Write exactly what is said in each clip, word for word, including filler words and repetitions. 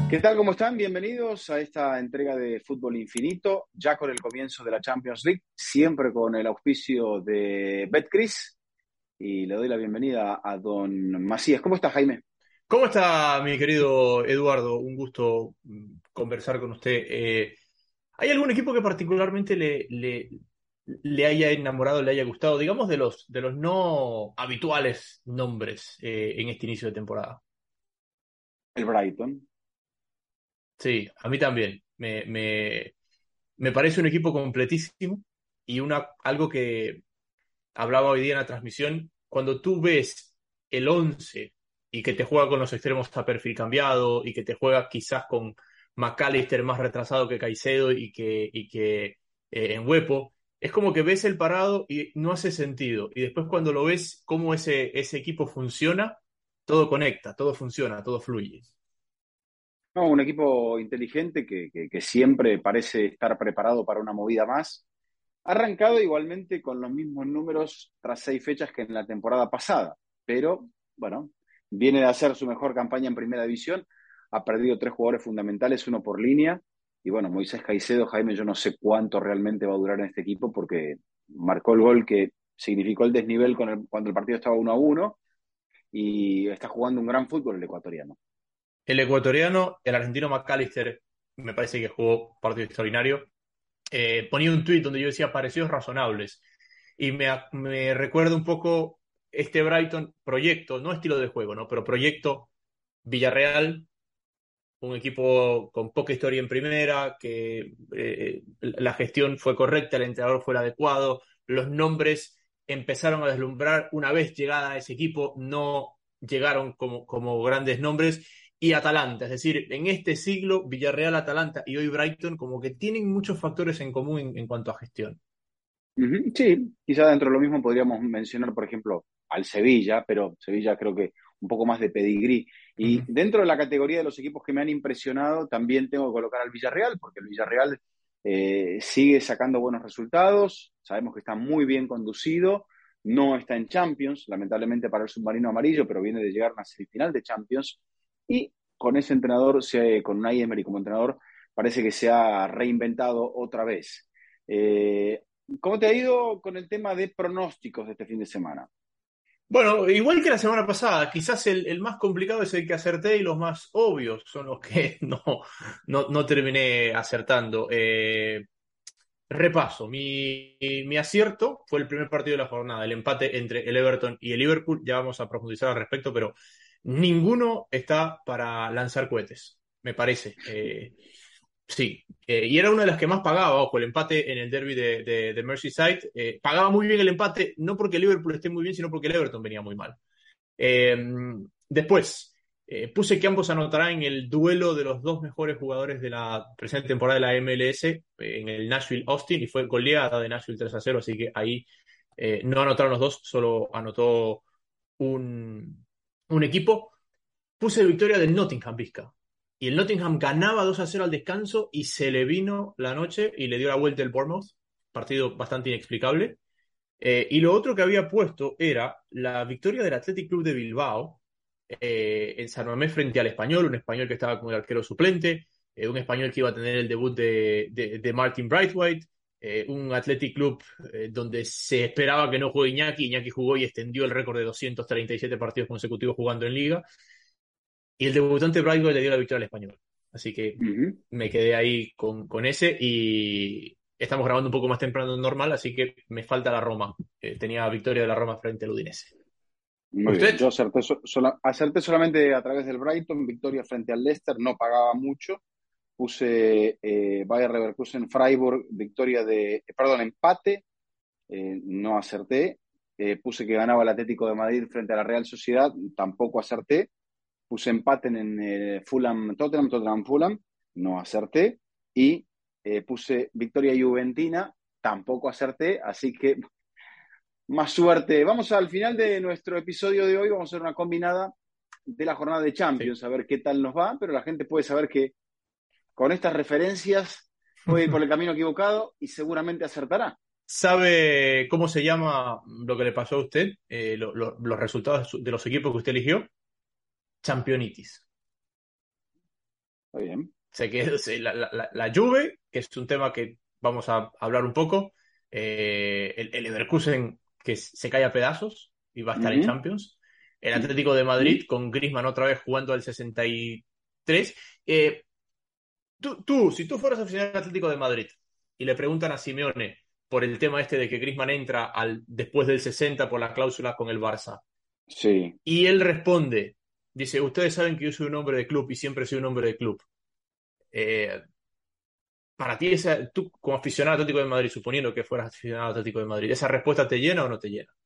¿Qué tal? ¿Cómo están? Bienvenidos a esta entrega de Fútbol Infinito, ya con el comienzo de la Champions League, siempre con el auspicio de Betcris. Y le doy la bienvenida a don Macías. ¿Cómo está, Jaime? ¿Cómo está, mi querido Eduardo? Un gusto mm, conversar con usted. Eh, ¿hay algún equipo que particularmente le, le, le haya enamorado, le haya gustado, digamos, de los, de los no habituales nombres eh, en este inicio de temporada? El Brighton. Sí, a mí también. Me, me, me parece un equipo completísimo y una, algo que hablaba hoy día en la transmisión, cuando tú ves el once y que te juega con los extremos a perfil cambiado y que te juega quizás con McAllister más retrasado que Caicedo y que, y que eh, en Huepo, es como que ves el parado y no hace sentido. Y después cuando lo ves cómo ese, ese equipo funciona, todo conecta, todo funciona, todo fluye. No, un equipo inteligente que, que, que siempre parece estar preparado para una movida más. Ha arrancado igualmente con los mismos números tras seis fechas que en la temporada pasada, pero bueno, viene de hacer su mejor campaña en Primera División, ha perdido tres jugadores fundamentales, uno por línea, y bueno, Moisés Caicedo, Jaime, yo no sé cuánto realmente va a durar en este equipo porque marcó el gol que significó el desnivel con el- cuando el partido estaba uno a uno y está jugando un gran fútbol el ecuatoriano. El ecuatoriano, el argentino McAllister, me parece que jugó partido extraordinario. Eh, ponía un tuit donde yo decía parecidos razonables. Y me, me recuerda un poco este Brighton proyecto, no estilo de juego, ¿no? Pero proyecto Villarreal, un equipo con poca historia en primera, que eh, la gestión fue correcta, el entrenador fue el adecuado, los nombres empezaron a deslumbrar una vez llegada a ese equipo, no llegaron como, como grandes nombres. Y Atalanta, es decir, en este siglo, Villarreal, Atalanta y hoy Brighton como que tienen muchos factores en común en, en cuanto a gestión. Ujú, sí, quizá dentro de lo mismo podríamos mencionar, por ejemplo, al Sevilla, pero Sevilla creo que un poco más de pedigrí. Y Ujú. dentro de la categoría de los equipos que me han impresionado, también tengo que colocar al Villarreal, porque el Villarreal eh, sigue sacando buenos resultados, sabemos que está muy bien conducido, no está en Champions, lamentablemente para el submarino amarillo, pero viene de llegar a una semifinal de Champions. Y con ese entrenador, se- con Unai Emery como entrenador, parece que se ha reinventado otra vez. Eh, ¿Cómo te ha ido con el tema de pronósticos de este fin de semana? Bueno, igual que la semana pasada, quizás el, el más complicado es el que acerté y los más obvios son los que no, no, no terminé acertando. Eh, repaso, mi, mi acierto fue el primer partido de la jornada, el empate entre el Everton y el Liverpool. Ya vamos a profundizar al respecto, pero ninguno está para lanzar cohetes, me parece. Eh, Sí, eh, y era una de las que más pagaba, ojo, el empate en el derby de, de, de Merseyside. Eh, pagaba muy bien el empate, no porque el Liverpool esté muy bien, sino porque el Everton venía muy mal. Eh, después, eh, puse que ambos anotarán en el duelo de los dos mejores jugadores de la presente temporada de la M L S, eh, en el Nashville Austin, y fue goleada de Nashville tres a cero, así que ahí eh, no anotaron los dos, solo anotó un, un equipo. Puse victoria del Nottingham Vizca. Y el Nottingham ganaba dos a cero al descanso y se le vino la noche y le dio la vuelta el Bournemouth. Partido bastante inexplicable. Eh, y lo otro que había puesto era la victoria del Athletic Club de Bilbao eh, en San Mamés frente al Español, un Español que estaba como el arquero suplente, eh, un Español que iba a tener el debut de, de, de Martin Braithwaite, eh, un Athletic Club eh, donde se esperaba que no juegue Iñaki, Iñaki jugó y extendió el récord de doscientos treinta y siete partidos consecutivos jugando en Liga. Y el debutante Braithwaite le dio la victoria al Español. Así que Ujú. me quedé ahí con, con ese y estamos grabando un poco más temprano de lo normal, así que me falta la Roma. Eh, tenía victoria de la Roma frente al Udinese. Muy bien, ¿Usted? yo acerté, so- sola- acerté solamente a través del Brighton, victoria frente al Leicester, no pagaba mucho. Puse eh, Bayer Leverkusen Freiburg, victoria de, eh, perdón, empate, eh, no acerté. Eh, puse que ganaba el Atlético de Madrid frente a la Real Sociedad, tampoco acerté. Puse empate en eh, Fulham Tottenham, Tottenham Fulham, no acerté. Y eh, puse victoria Juventina, tampoco acerté, así que más suerte. Vamos al final de nuestro episodio de hoy, vamos a hacer una combinada de la jornada de Sí. Champions, a ver qué tal nos va, pero la gente puede saber que con estas referencias puede ir por el camino equivocado y seguramente acertará. ¿Sabe cómo se llama lo que le pasó a usted? Eh, lo- lo- los resultados de, su- de los equipos que usted eligió. Championitis. Está bien. Se quedó, se- la, la, la- la Juve, que es un tema que vamos a hablar un poco, eh, el, el Leverkusen que se cae a pedazos y va a estar en Ujú, Champions, el Atlético de ujú. Madrid con Griezmann otra vez jugando al sesenta y tres. Eh, tú, tú, si tú fueras aficionado al Atlético de Madrid y le preguntan a Simeone por el tema este de que Griezmann entra al, después del sesenta por la cláusula con el Barça, Sí. y él responde, dice, ustedes saben que yo soy un hombre de club y siempre soy un hombre de club. Eh, Para ti, esa, tú como aficionado al Atlético de Madrid, suponiendo que fueras aficionado al Atlético de Madrid, ¿esa respuesta te llena o no te llena?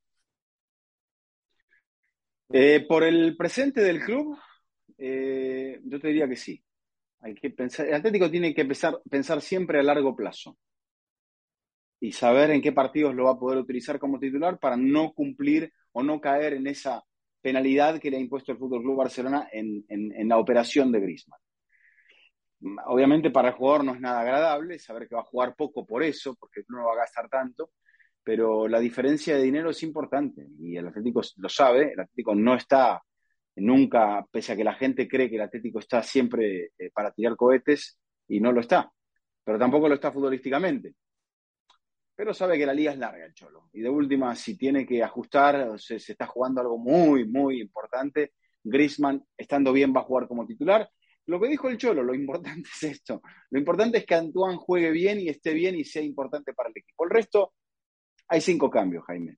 Eh, por el presente del club, eh, yo te diría que sí. Hay que pensar, el Atlético tiene que empezar, pensar siempre a largo plazo y saber en qué partidos lo va a poder utilizar como titular para no cumplir o no caer en esa penalidad que le ha impuesto el Fútbol Club Barcelona en, en, en la operación de Griezmann. Obviamente para el jugador no es nada agradable saber que va a jugar poco por eso, porque no va a gastar tanto, pero la diferencia de dinero es importante y el Atlético lo sabe, el Atlético no está nunca, pese a que la gente cree que el Atlético está siempre eh, para tirar cohetes y no lo está, pero tampoco lo está futbolísticamente. Pero sabe que la liga es larga el Cholo. Y de última, si tiene que ajustar, se, se está jugando algo muy, muy importante. Griezmann, estando bien, va a jugar como titular. Lo que dijo el Cholo, lo importante es esto. Lo importante es que Antoine juegue bien y esté bien y sea importante para el equipo. El resto, hay cinco cambios, Jaime.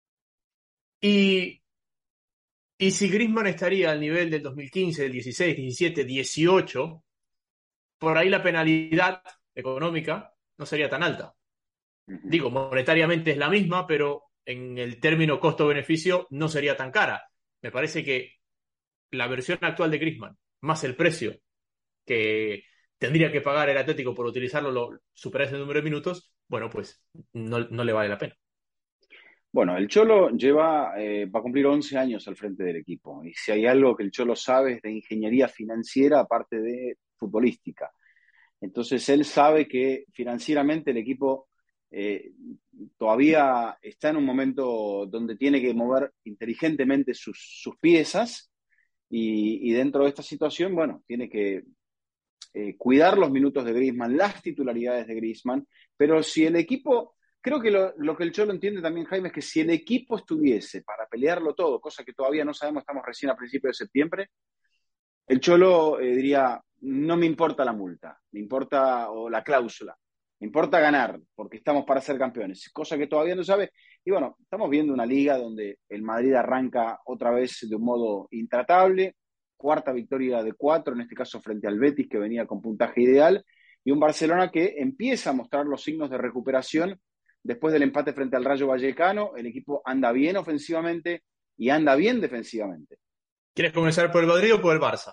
Y, y si Griezmann estaría al nivel del dos mil quince, del dieciséis, diecisiete, dieciocho, por ahí la penalidad económica no sería tan alta. Uh -huh. Digo, monetariamente es la misma, pero en el término costo-beneficio no sería tan cara. Me parece que la versión actual de Griezmann, más el precio que tendría que pagar el Atlético por utilizarlo, lo, superar ese número de minutos, bueno, pues no, no le vale la pena. Bueno, el Cholo lleva, eh, va a cumplir once años al frente del equipo. Y si hay algo que el Cholo sabe es de ingeniería financiera, aparte de futbolística. Entonces él sabe que financieramente el equipo eh, todavía está en un momento donde tiene que mover inteligentemente sus, sus piezas y, y, dentro de esta situación, bueno, tiene que eh, cuidar los minutos de Griezmann, las titularidades de Griezmann, pero si el equipo, creo que lo, lo que el Cholo entiende también, Jaime, es que si el equipo estuviese para pelearlo todo, cosa que todavía no sabemos, estamos recién a principios de septiembre, el Cholo eh, diría, no me importa la multa, me importa o la cláusula, me importa ganar, porque estamos para ser campeones, cosa que todavía no sabe. Y bueno, estamos viendo una liga donde el Madrid arranca otra vez de un modo intratable, cuarta victoria de cuatro, en este caso frente al Betis, que venía con puntaje ideal, y un Barcelona que empieza a mostrar los signos de recuperación después del empate frente al Rayo Vallecano. El equipo anda bien ofensivamente y anda bien defensivamente. ¿Quieres comenzar por el Madrid o por el Barça?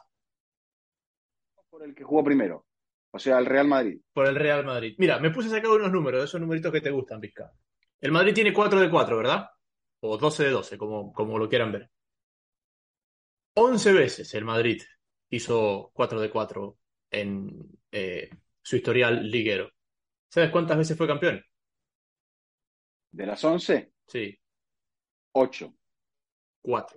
Por el que jugó primero, o sea, el Real Madrid. Por el Real Madrid. Mira, me puse a sacar unos números, de esos numeritos que te gustan, Vizca. El Madrid tiene cuatro de cuatro, ¿verdad? O doce de doce, como, como lo quieran ver. Once veces el Madrid hizo cuatro de cuatro en eh, su historial liguero. ¿Sabes cuántas veces fue campeón? De las once, Sí, ocho cuatro.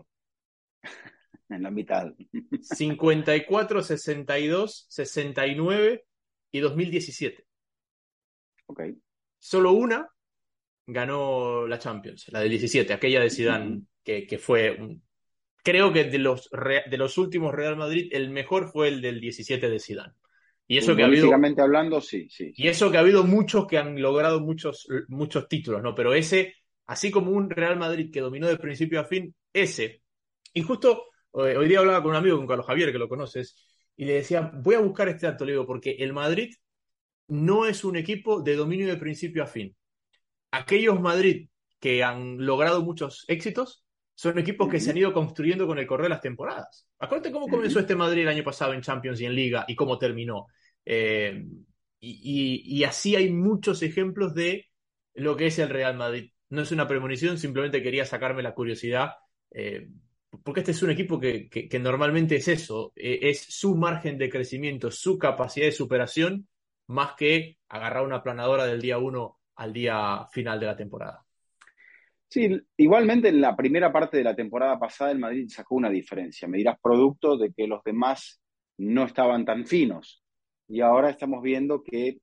en la mitad. cincuenta y cuatro, sesenta y dos, sesenta y nueve y dos mil diecisiete. Ok. Solo una ganó la Champions, la del diecisiete, aquella de Uh -huh. Zidane, que, que fue un, creo que de los, de los últimos Real Madrid, el mejor fue el del diecisiete de Zidane. Y eso que ha habido, Futbolísticamente hablando, sí, sí, y sí. eso que ha habido muchos que han logrado muchos, muchos títulos, ¿no? Pero ese, así como un Real Madrid que dominó de principio a fin, ese. Y justo eh, hoy día hablaba con un amigo, con Carlos Javier, que lo conoces, y le decía, voy a buscar este dato, le digo, porque el Madrid no es un equipo de dominio de principio a fin. Aquellos Madrid que han logrado muchos éxitos son equipos Uh que se han -huh. ido construyendo con el correr de las temporadas. Acuérdate cómo Uh comenzó -huh. este Madrid el año pasado en Champions y en Liga y cómo terminó. Eh, y, y, y así hay muchos ejemplos de lo que es el Real Madrid. No es una premonición, simplemente quería sacarme la curiosidad, eh, porque este es un equipo que, que, que normalmente es eso, eh, es su margen de crecimiento, su capacidad de superación, más que agarrar una planadora del día uno al día final de la temporada. Sí, igualmente en la primera parte de la temporada pasada el Madrid sacó una diferencia. Me dirás producto de que los demás no estaban tan finos. Y ahora estamos viendo que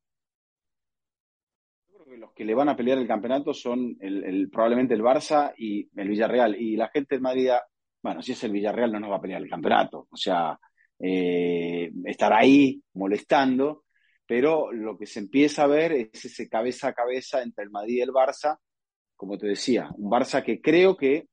los que le van a pelear el campeonato son el, el, probablemente el Barça y el Villarreal. Y la gente de Madrid, bueno, si es el Villarreal no nos va a pelear el campeonato. O sea, eh, estar ahí molestando, pero lo que se empieza a ver es ese cabeza a cabeza entre el Madrid y el Barça, como te decía, un Barça que creo que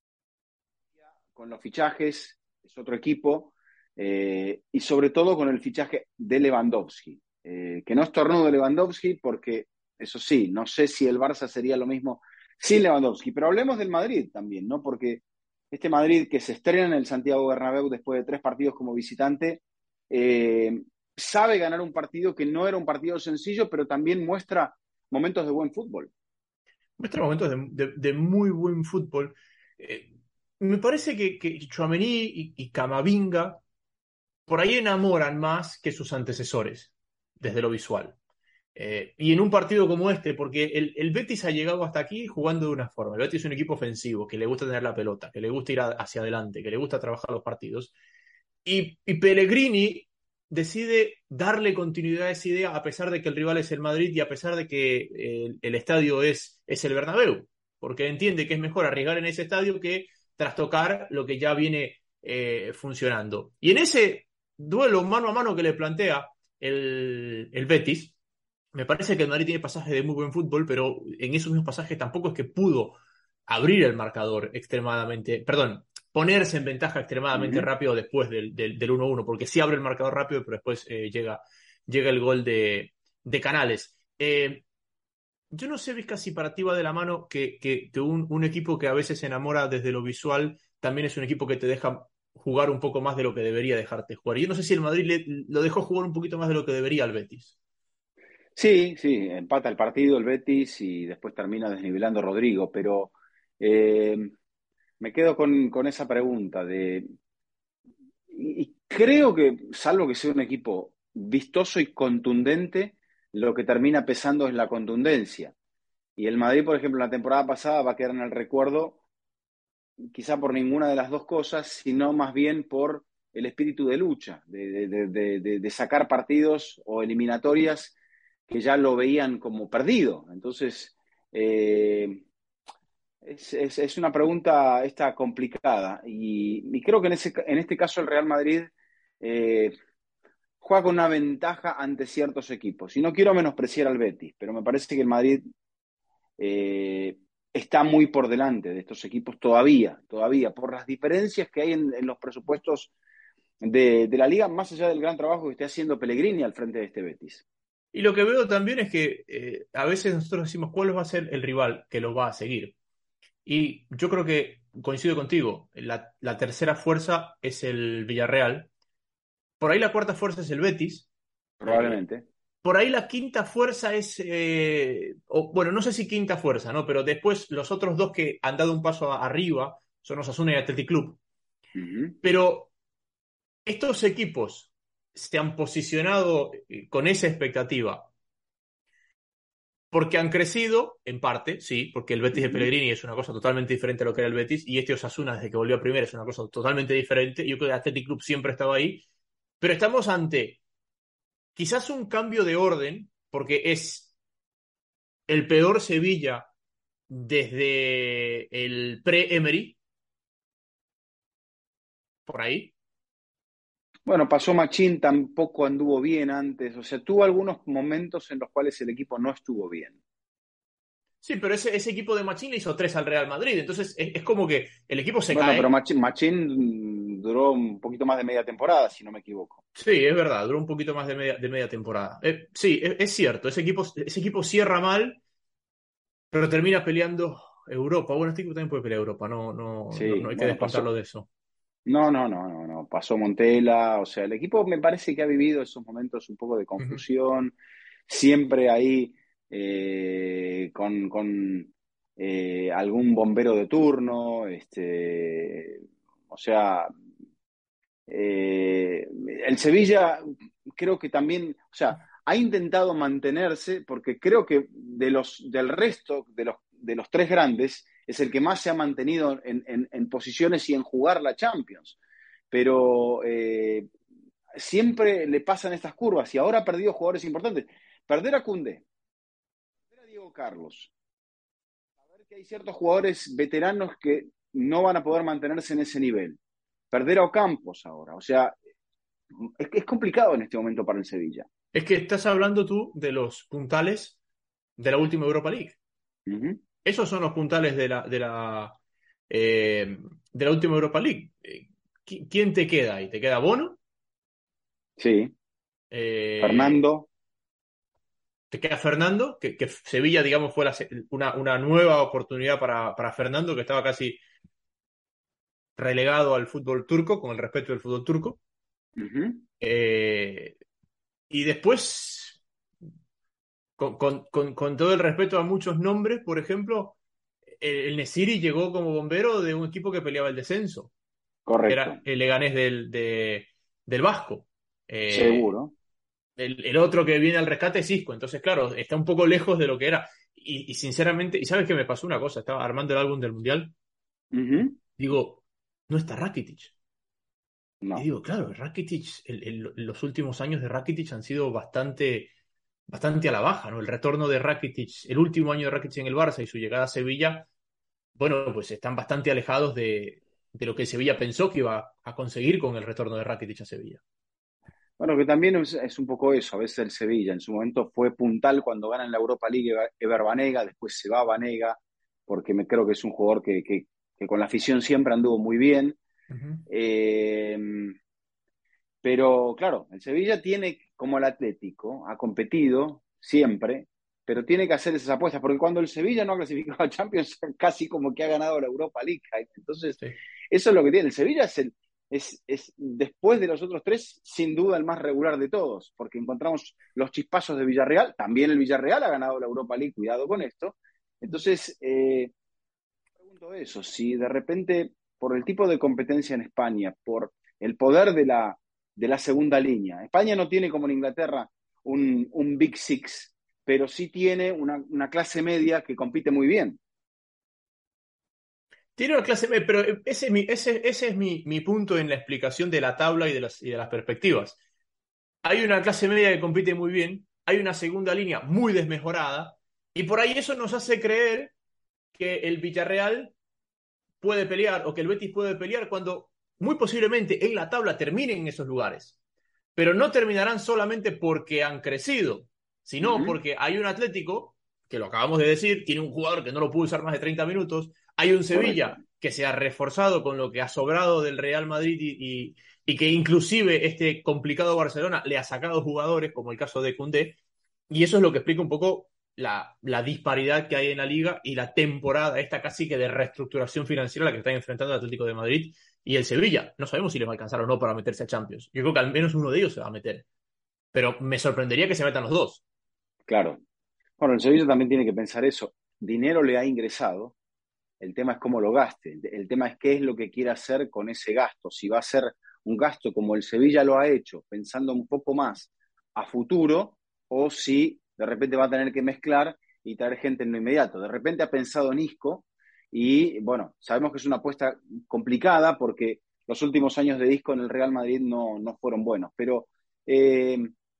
con los fichajes es otro equipo, eh, y sobre todo con el fichaje de Lewandowski, eh, que no es tornudo de Lewandowski porque, eso sí, no sé si el Barça sería lo mismo sin Lewandowski, pero hablemos del Madrid también, ¿no? Porque este Madrid que se estrena en el Santiago Bernabéu después de tres partidos como visitante, eh, sabe ganar un partido que no era un partido sencillo, pero también muestra momentos de buen fútbol. Muestra momentos de, de, de muy buen fútbol. Eh, me parece que, que Tchouaméni y, y Camavinga por ahí enamoran más que sus antecesores, desde lo visual. Eh, y en un partido como este, porque el, el Betis ha llegado hasta aquí jugando de una forma. El Betis es un equipo ofensivo, que le gusta tener la pelota, que le gusta ir a, hacia adelante, que le gusta trabajar los partidos. Y, y Pellegrini decide darle continuidad a esa idea a pesar de que el rival es el Madrid y a pesar de que el, el estadio es, es el Bernabéu, porque entiende que es mejor arriesgar en ese estadio que trastocar lo que ya viene eh, funcionando. Y en ese duelo mano a mano que le plantea el, el Betis, me parece que el Madrid tiene pasajes de muy buen fútbol, pero en esos mismos pasajes tampoco es que pudo abrir el marcador extremadamente, perdón, ponerse en ventaja Uh extremadamente -huh. rápido después del, del, del uno uno, porque sí abre el marcador rápido, pero después eh, llega, llega el gol de, de Canales. Eh, yo no sé, Vizca, si para ti va de la mano que, que, que un, un equipo que a veces se enamora desde lo visual también es un equipo que te deja jugar un poco más de lo que debería dejarte jugar. Yo no sé si el Madrid le, lo dejó jugar un poquito más de lo que debería al Betis. Sí, sí, empata el partido el Betis y después termina desnivelando Rodrigo, pero eh, me quedo con, con esa pregunta de, y, y creo que, salvo que sea un equipo vistoso y contundente, lo que termina pesando es la contundencia. Y el Madrid, por ejemplo, la temporada pasada va a quedar en el recuerdo quizá por ninguna de las dos cosas, sino más bien por el espíritu de lucha, de, de, de, de, de sacar partidos o eliminatorias que ya lo veían como perdido. Entonces, eh, es, es, es, una pregunta esta complicada y, y creo que en, ese, en este caso el Real Madrid eh, juega con una ventaja ante ciertos equipos. Y no quiero menospreciar al Betis, pero me parece que el Madrid eh, está muy por delante de estos equipos todavía, todavía, por las diferencias que hay en, en los presupuestos de, de, la liga, más allá del gran trabajo que esté haciendo Pellegrini al frente de este Betis. Y lo que veo también es que eh, a veces nosotros decimos cuál va a ser el rival que lo va a seguir. Y yo creo que coincido contigo, la, la tercera fuerza es el Villarreal, por ahí la cuarta fuerza es el Betis, eh, Probablemente. por ahí la quinta fuerza es, eh, o, bueno, no sé si quinta fuerza, ¿no? Pero después los otros dos que han dado un paso a, arriba son Osasuna y Athletic Club. Uh -huh. Pero estos equipos se han posicionado eh, con esa expectativa porque han crecido, en parte, sí, porque el Uh Betis de -huh. Pellegrini es una cosa totalmente diferente a lo que era el Betis, y este Osasuna, desde que volvió a primera, es una cosa totalmente diferente. Yo creo que el Athletic Club siempre estaba ahí, pero estamos ante quizás un cambio de orden, porque es el peor Sevilla desde el pre-Emery, por ahí. Bueno, pasó Machín, tampoco anduvo bien antes, o sea, tuvo algunos momentos en los cuales el equipo no estuvo bien. Sí, pero ese, ese equipo de Machín le hizo tres al Real Madrid, entonces es, es como que el equipo se Bueno, pero cae. Machín, Machín duró un poquito más de media temporada, si no me equivoco. Sí, es verdad, duró un poquito más de media, de media temporada. Eh, sí, es, es, cierto, ese equipo, ese equipo cierra mal, pero termina peleando Europa. Bueno, este equipo también puede pelear Europa, no, no, no, no Sí, hay que bueno, descontarlo pasó. de eso. No, no, no, no, no. Pasó Montela, o sea, el equipo me parece que ha vivido esos momentos un poco de Uh -huh. confusión, siempre ahí eh, con, con eh, algún bombero de turno, este, o sea, eh, el Sevilla creo que también, o sea, ha intentado mantenerse porque creo que de los, del resto, de los, de los tres grandes, es el que más se ha mantenido en, en, en posiciones y en jugar la Champions. Pero eh, siempre le pasan estas curvas y ahora ha perdido jugadores importantes. Perder a Koundé, perder a Diego Carlos, saber que hay ciertos jugadores veteranos que no van a poder mantenerse en ese nivel. Perder a Ocampos ahora, o sea, es, es complicado en este momento para el Sevilla. Es que estás hablando tú de los puntales de la última Europa League. Uh-huh. Esos son los puntales de la, de la, eh, de la última Europa League. Eh, ¿Quién te queda ahí? ¿Te queda Bono? Sí, Eh, Fernando. ¿Te queda Fernando? Que, que Sevilla, digamos, fue la, una, una, nueva oportunidad para, para Fernando, que estaba casi relegado al fútbol turco, con el respeto del fútbol turco. Uh-huh. Eh, y después, con, con, con, con, todo el respeto a muchos nombres, por ejemplo, el, el Nesiri llegó como bombero de un equipo que peleaba el descenso, que Correcto, era el Leganés del, de, del Vasco. Eh, seguro. el, el, otro que viene al rescate es Isco, entonces, claro, está un poco lejos de lo que era. Y, y sinceramente, ¿y sabes qué me pasó una cosa? Estaba armando el álbum del Mundial, Uh-huh. digo, no está Rakitic. Y No, digo, claro, Rakitic, el, el, los últimos años de Rakitic han sido bastante, bastante a la baja, ¿no? El retorno de Rakitic, el último año de Rakitic en el Barça y su llegada a Sevilla, bueno, pues están bastante alejados de, de lo que Sevilla pensó que iba a conseguir con el retorno de Rakitic a Sevilla. bueno, que también es, es un poco eso. A veces el Sevilla en su momento fue puntal cuando gana en la Europa League Ever Banega, después se va Banega, porque me creo que es un jugador que, que, que con la afición siempre anduvo muy bien. Uh-huh. Eh, pero claro, el Sevilla tiene, como el Atlético, ha competido siempre, pero tiene que hacer esas apuestas, porque cuando el Sevilla no ha clasificado a Champions, casi como que ha ganado la Europa League. Entonces, Sí. eso es lo que tiene. El Sevilla es, el, es, es, después de los otros tres, sin duda el más regular de todos, porque encontramos los chispazos de Villarreal. También el Villarreal ha ganado la Europa League, cuidado con esto. Entonces, eh, pregunto eso, si de repente, por el tipo de competencia en España, por el poder de la, de la segunda línea, España no tiene como en Inglaterra un, un Big Six, pero sí tiene una, una clase media que compite muy bien. Tiene una clase, pero ese es mi, ese, ese es mi, mi punto en la explicación de la tabla y de las, y de las perspectivas. Hay una clase media que compite muy bien, hay una segunda línea muy desmejorada, y por ahí eso nos hace creer que el Villarreal puede pelear o que el Betis puede pelear cuando muy posiblemente en la tabla terminen en esos lugares. Pero no terminarán solamente porque han crecido, Uh sino -huh. porque hay un Atlético, que lo acabamos de decir, tiene un jugador que no lo pudo usar más de treinta minutos, hay un Correcto. Sevilla que se ha reforzado con lo que ha sobrado del Real Madrid y, y, y que inclusive este complicado Barcelona le ha sacado jugadores, como el caso de Koundé, y eso es lo que explica un poco la, la, disparidad que hay en la liga y la temporada esta casi que de reestructuración financiera a la que están enfrentando el Atlético de Madrid y el Sevilla. No sabemos si les va a alcanzar o no para meterse a Champions. Yo creo que al menos uno de ellos se va a meter. Pero me sorprendería que se metan los dos. Claro. Bueno, el Sevilla también tiene que pensar eso. Dinero le ha ingresado, el tema es cómo lo gaste, el tema es qué es lo que quiere hacer con ese gasto, si va a ser un gasto como el Sevilla lo ha hecho, pensando un poco más a futuro, o si de repente va a tener que mezclar y traer gente en lo inmediato. De repente ha pensado en Isco y bueno, sabemos que es una apuesta complicada porque los últimos años de Isco en el Real Madrid no, no fueron buenos, pero eh,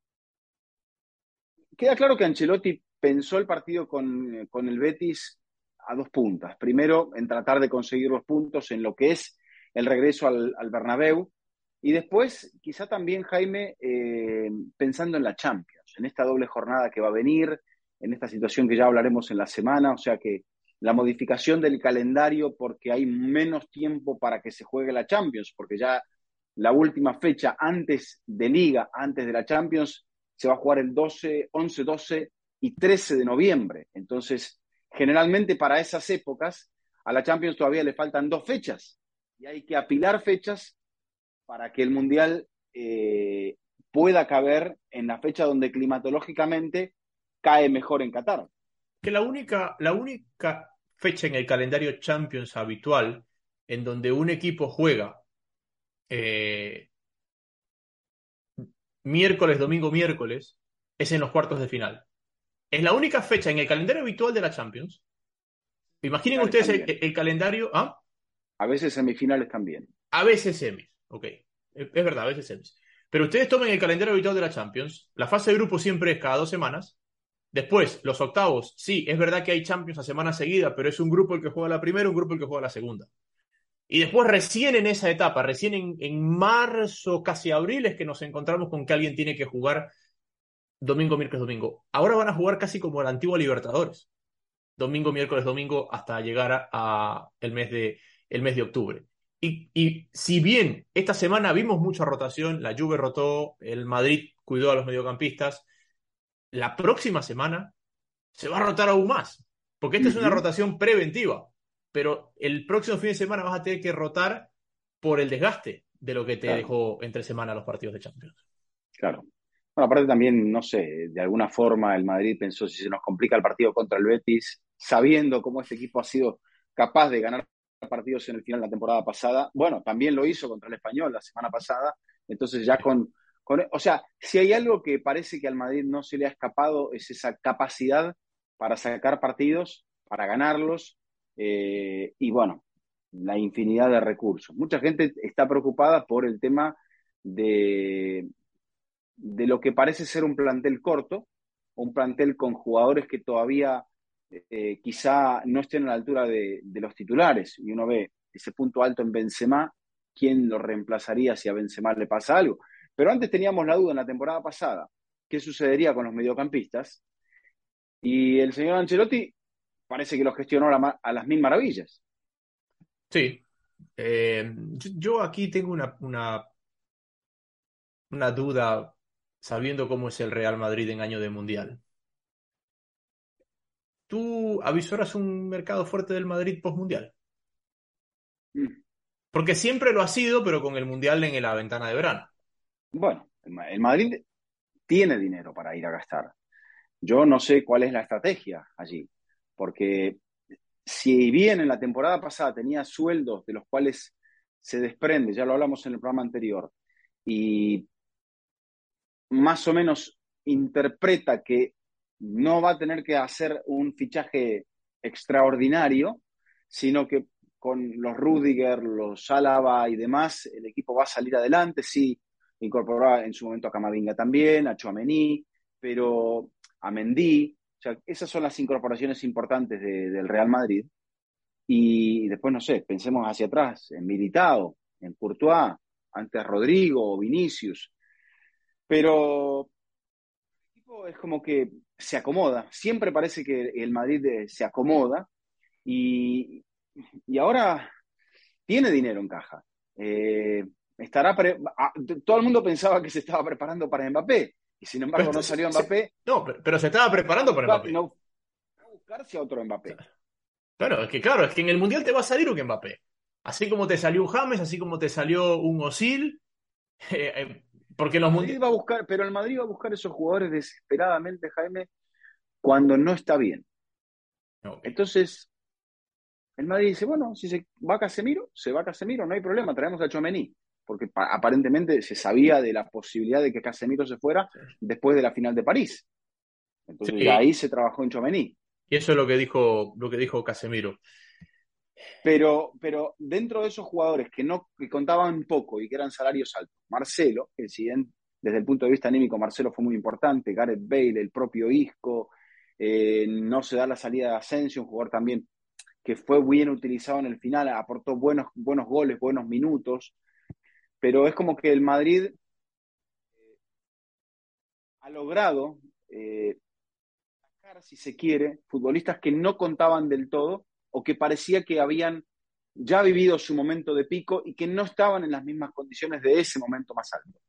queda claro que Ancelotti pensó el partido con, con el Betis a dos puntas. Primero, en tratar de conseguir los puntos en lo que es el regreso al, al Bernabéu. Y después, quizá también, Jaime, eh, pensando en la Champions, en esta doble jornada que va a venir, en esta situación que ya hablaremos en la semana, o sea que la modificación del calendario porque hay menos tiempo para que se juegue la Champions, porque ya la última fecha antes de Liga, antes de la Champions, se va a jugar el doce, once, doce y trece de noviembre. Entonces, generalmente para esas épocas, a la Champions todavía le faltan dos fechas y hay que apilar fechas para que el Mundial eh, pueda caber en la fecha donde climatológicamente cae mejor en Qatar. Que la única, la única fecha en el calendario Champions habitual en donde un equipo juega eh, miércoles, domingo, miércoles es en los cuartos de final. Es la única fecha en el calendario habitual de la Champions. Imaginen Finales ustedes el, también. el calendario. ¿Ah? A veces semifinales también. A veces semis, ok. Es, es verdad, a veces semis. Pero ustedes tomen el calendario habitual de la Champions. La fase de grupo siempre es cada dos semanas. Después, los octavos. Sí, es verdad que hay Champions a semana seguida, pero es un grupo el que juega la primera, un grupo el que juega la segunda. Y después, recién en esa etapa, recién en, en marzo, casi abril, es que nos encontramos con que alguien tiene que jugar domingo, miércoles, domingo. Ahora van a jugar casi como la antigua Libertadores. Domingo, miércoles, domingo, hasta llegar a, a el mes de, el mes de octubre. Y, y si bien esta semana vimos mucha rotación, la Juve rotó, el Madrid cuidó a los mediocampistas, la próxima semana se va a rotar aún más, porque esta es una Ujú, rotación preventiva, pero el próximo fin de semana vas a tener que rotar por el desgaste de lo que te claro, dejó entre semana los partidos de Champions. claro. Bueno, aparte también, no sé, de alguna forma el Madrid pensó si se nos complica el partido contra el Betis, sabiendo cómo este equipo ha sido capaz de ganar partidos en el final de la temporada pasada, bueno, también lo hizo contra el Español la semana pasada, entonces ya con, con, o sea, si hay algo que parece que al Madrid no se le ha escapado es esa capacidad para sacar partidos, para ganarlos, eh, y bueno, la infinidad de recursos. Mucha gente está preocupada por el tema de de lo que parece ser un plantel corto, un plantel con jugadores que todavía eh, quizá no estén a la altura de, de, los titulares. Y uno ve ese punto alto en Benzema, ¿quién lo reemplazaría si a Benzema le pasa algo? Pero antes teníamos la duda en la temporada pasada, ¿qué sucedería con los mediocampistas? Y el señor Ancelotti parece que lo gestionó a, la, a las mil maravillas. Sí, eh, yo, yo, aquí tengo una, una, una duda sabiendo cómo es el Real Madrid en año de Mundial. ¿Tú avisoras un mercado fuerte del Madrid post-Mundial? Mm. Porque siempre lo ha sido, pero con el Mundial en la ventana de verano. Bueno, el Madrid tiene dinero para ir a gastar. Yo no sé cuál es la estrategia allí, porque si bien en la temporada pasada tenía sueldos de los cuales se desprende, ya lo hablamos en el programa anterior, y más o menos interpreta que no va a tener que hacer un fichaje extraordinario, sino que con los Rudiger, los Álava y demás, el equipo va a salir adelante, sí, incorporaba en su momento a Camavinga también, a Tchouaméni, pero a Mendy, o sea, esas son las incorporaciones importantes de, del Real Madrid. Y después, no sé, pensemos hacia atrás, en Militao, en Courtois, antes Rodrigo o Vinicius. Pero el equipo es como que se acomoda. Siempre parece que el Madrid eh, se acomoda y, y ahora tiene dinero en caja. Eh, estará pre- a- todo el mundo pensaba que se estaba preparando para Mbappé y sin embargo Pero, no se- salió se- Mbappé. no, pero, pero se estaba Va a preparando para buscar, Mbappé. no, va a buscarse a otro Mbappé. Claro, es que claro, es que en el Mundial te va a salir un Mbappé. Así como te salió un James, así como te salió un Özil, eh, eh, porque en El los Madrid mundiales... va a buscar, pero el Madrid va a buscar esos jugadores desesperadamente, Jaime, cuando no está bien. Ok. Entonces, el Madrid dice, bueno, si se va Casemiro, se va Casemiro, no hay problema, traemos a Tchouaméni, porque pa- aparentemente se sabía de la posibilidad de que Casemiro se fuera después de la final de París. Entonces ya ahí Sí, se trabajó en Tchouaméni. y eso es lo que dijo, lo que dijo Casemiro. Pero, pero dentro de esos jugadores que no que contaban poco y que eran salarios altos, Marcelo, que si bien desde el punto de vista anímico Marcelo fue muy importante, Gareth Bale, el propio Isco, eh, no se da la salida de Asensio, un jugador también que fue bien utilizado en el final, aportó buenos, buenos goles, buenos minutos, pero es como que el Madrid ha logrado eh, sacar, si se quiere, futbolistas que no contaban del todo o que parecía que habían ya vivido su momento de pico y que no estaban en las mismas condiciones de ese momento más alto.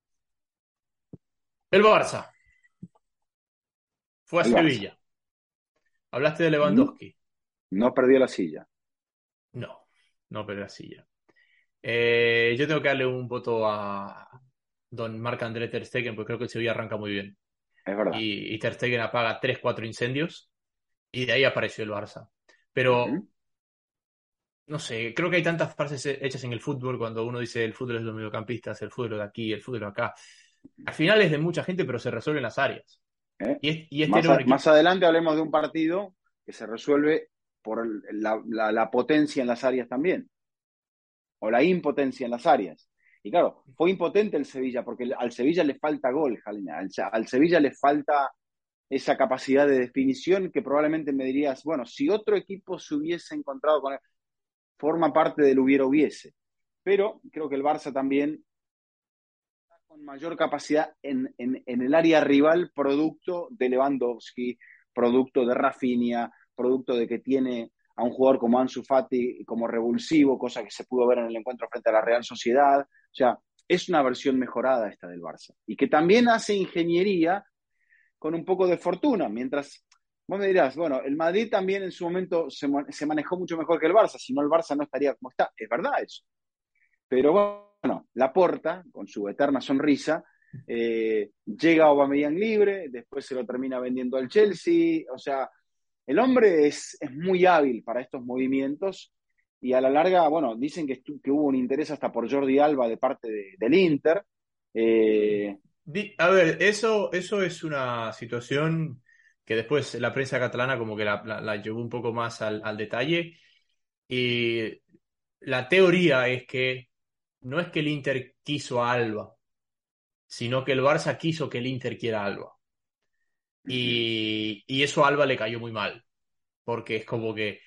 El Barça fue a El Barça. Sevilla. Hablaste de ¿Mm? Lewandowski. No perdió la silla. No, no perdió la silla. Eh, yo tengo que darle un voto a don Marc-André Ter Stegen, porque creo que el Sevilla arranca muy bien. Es verdad. Y, y Ter Stegen apaga tres cuatro incendios y de ahí apareció el Barça. Uh Pero -huh. no sé, creo que hay tantas frases hechas en el fútbol cuando uno dice el fútbol es de los mediocampistas, el fútbol es de aquí, el fútbol es de acá. Al final es de mucha gente, pero se resuelven las áreas. ¿Eh? Y, es- y este Más, era un a, equipo. más adelante hablemos de un partido que se resuelve por la, la, la potencia en las áreas también, o la impotencia en las áreas. Y claro, fue impotente el Sevilla, porque al Sevilla le falta gol, Jalina. Al, al Sevilla le falta esa capacidad de definición que probablemente me dirías, bueno, si otro equipo se hubiese encontrado con él, forma parte del hubiera hubiese. Pero creo que el Barça también está con mayor capacidad en, en, en el área rival, producto de Lewandowski, producto de Rafinha, producto de que tiene a un jugador como Ansu Fati como revulsivo, cosa que se pudo ver en el encuentro frente a la Real Sociedad. O sea, es una versión mejorada esta del Barça. Y que también hace ingeniería con un poco de fortuna, mientras vos me dirás, bueno, el Madrid también en su momento se, se manejó mucho mejor que el Barça, si no el Barça no estaría como está, es verdad eso. Pero bueno, Laporta, con su eterna sonrisa, eh, llega a Aubameyang libre, después se lo termina vendiendo al Chelsea, o sea, el hombre es, es muy hábil para estos movimientos y a la larga, bueno, dicen que, que hubo un interés hasta por Jordi Alba de parte de, del Inter. Eh, A ver, eso, eso es una situación que después la prensa catalana como que la, la- la llevó un poco más al, al detalle. Y la teoría es que no es que el Inter quiso a Alba, sino que el Barça quiso que el Inter quiera a Alba. uh-huh. Y, y eso a Alba le cayó muy mal, porque es como que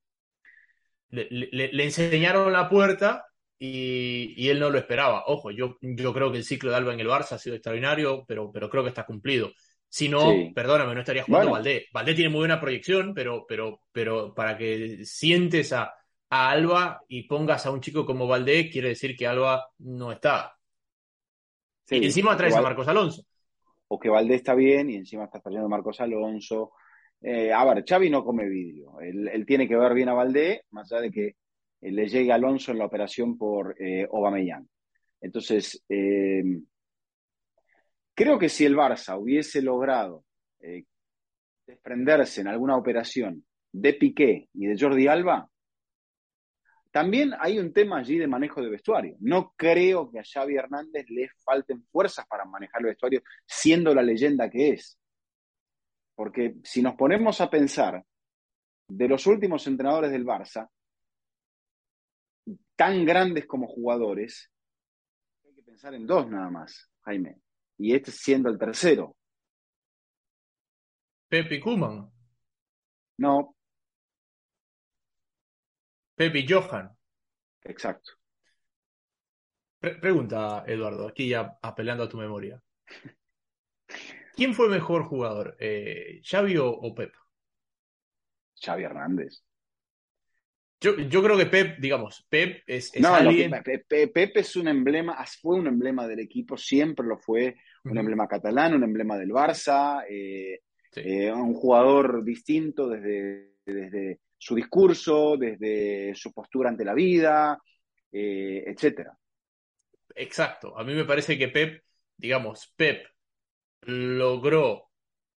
le, le- le enseñaron la puerta y, y él no lo esperaba. Ojo, yo, yo creo que el ciclo de Alba en el Barça ha sido extraordinario, pero, pero creo que está cumplido. Si no, Sí, perdóname, no estaría jugando bueno, Valdé. Valdé tiene muy buena proyección, pero, pero, pero para que sientes a, a Alba y pongas a un chico como Valdé, quiere decir que Alba no está. Y sí, encima o que, traes a Val, Marcos Alonso. o que Valdés está bien y encima está trayendo Marcos Alonso. Eh, a ver, Xavi no come vidrio. Él, él, tiene que ver bien a Valdés, más allá de que eh, le llegue Alonso en la operación por eh, Aubameyang. Entonces, eh, creo que si el Barça hubiese logrado eh, desprenderse en alguna operación de Piqué y de Jordi Alba, también hay un tema allí de manejo de vestuario. No creo que a Xavi Hernández le falten fuerzas para manejar el vestuario, siendo la leyenda que es. Porque si nos ponemos a pensar de los últimos entrenadores del Barça, tan grandes como jugadores, hay que pensar en dos nada más, Jaime. Y este siendo el tercero. Pepe Koeman, No, Pepe Johan. exacto. Pre- pregunta, Eduardo, aquí ya apelando a tu memoria. ¿Quién fue mejor jugador, eh, Xavi o, o Pep? Xavi Hernández. Yo, yo creo que Pep, digamos, Pep es, es No, lo que alguien. Pepe, Pepe es un emblema, fue un emblema del equipo, siempre lo fue, un Ujú, emblema catalán, un emblema del Barça, eh, sí, eh, un jugador distinto desde, desde su discurso, desde su postura ante la vida, eh, etcétera. exacto. A mí me parece que Pep, digamos, Pep logró,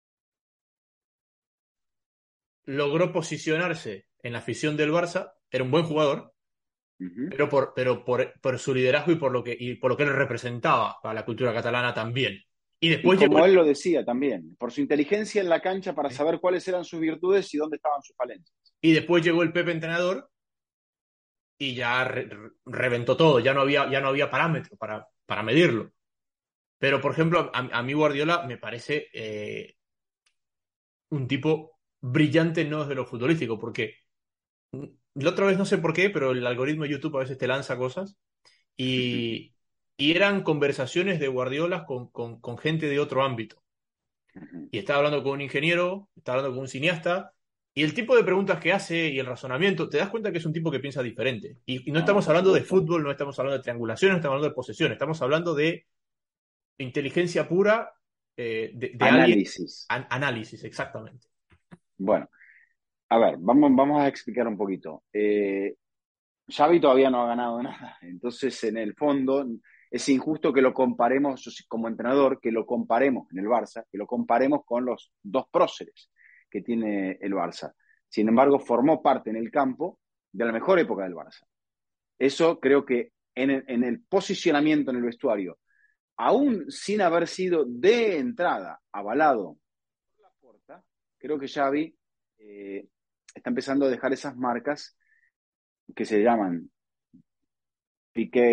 logró posicionarse en la afición del Barça, era un buen jugador, Uh-huh. pero por, pero por, por su liderazgo y por lo que, y por lo que él representaba para la cultura catalana también. Y Y después llegó como el, él lo decía también, por su inteligencia en la cancha para Pep, saber cuáles eran sus virtudes y dónde estaban sus falencias. y después llegó el Pep entrenador y ya re- re- reventó todo, ya no había, ya no había parámetro para, para medirlo. Pero, por ejemplo, a, a mí Guardiola me parece eh, un tipo brillante no desde lo futbolístico, porque la otra vez no sé por qué, pero el algoritmo de YouTube a veces te lanza cosas y, y eran conversaciones de Guardiola con, con, con gente de otro ámbito. Uh-huh. Y estaba hablando con un ingeniero, estaba hablando con un cineasta, y el tipo de preguntas que hace y el razonamiento, te das cuenta que es un tipo que piensa diferente. Y, y no No, no, estamos por hablando de supuesto. fútbol, no estamos hablando de triangulación, no estamos hablando de posesión, estamos hablando de inteligencia pura eh, de, de alguien. Análisis. An- análisis, exactamente. Bueno, a ver, vamos, vamos a explicar un poquito. Eh, Xavi todavía no ha ganado nada, entonces en el fondo es injusto que lo comparemos, yo como entrenador, que lo comparemos en el Barça, que lo comparemos con los dos próceres que tiene el Barça. Sin embargo, formó parte en el campo de la mejor época del Barça. Eso creo que en el, en el posicionamiento en el vestuario, aún sin haber sido de entrada avalado por la puerta, creo que Xavi eh, está empezando a dejar esas marcas que se llaman Piqué,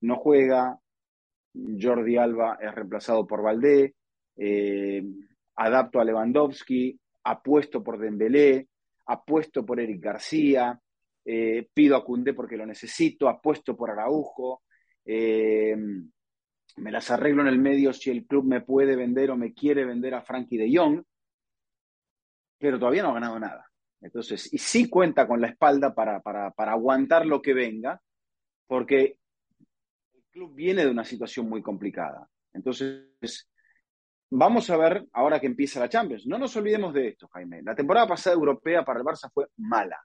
no juega, Jordi Alba es reemplazado por Valdé, eh, adapto a Lewandowski, apuesto por Dembélé, apuesto por Eric García, eh, pido a Koundé porque lo necesito, apuesto por Araujo, eh, me las arreglo en el medio si el club me puede vender o me quiere vender a Frankie de Jong, pero todavía no ha ganado nada. Entonces, y sí cuenta con la espalda para, para, para aguantar lo que venga, porque el club viene de una situación muy complicada. Entonces, vamos a ver ahora que empieza la Champions. No nos olvidemos de esto, Jaime. La temporada pasada europea para el Barça fue mala.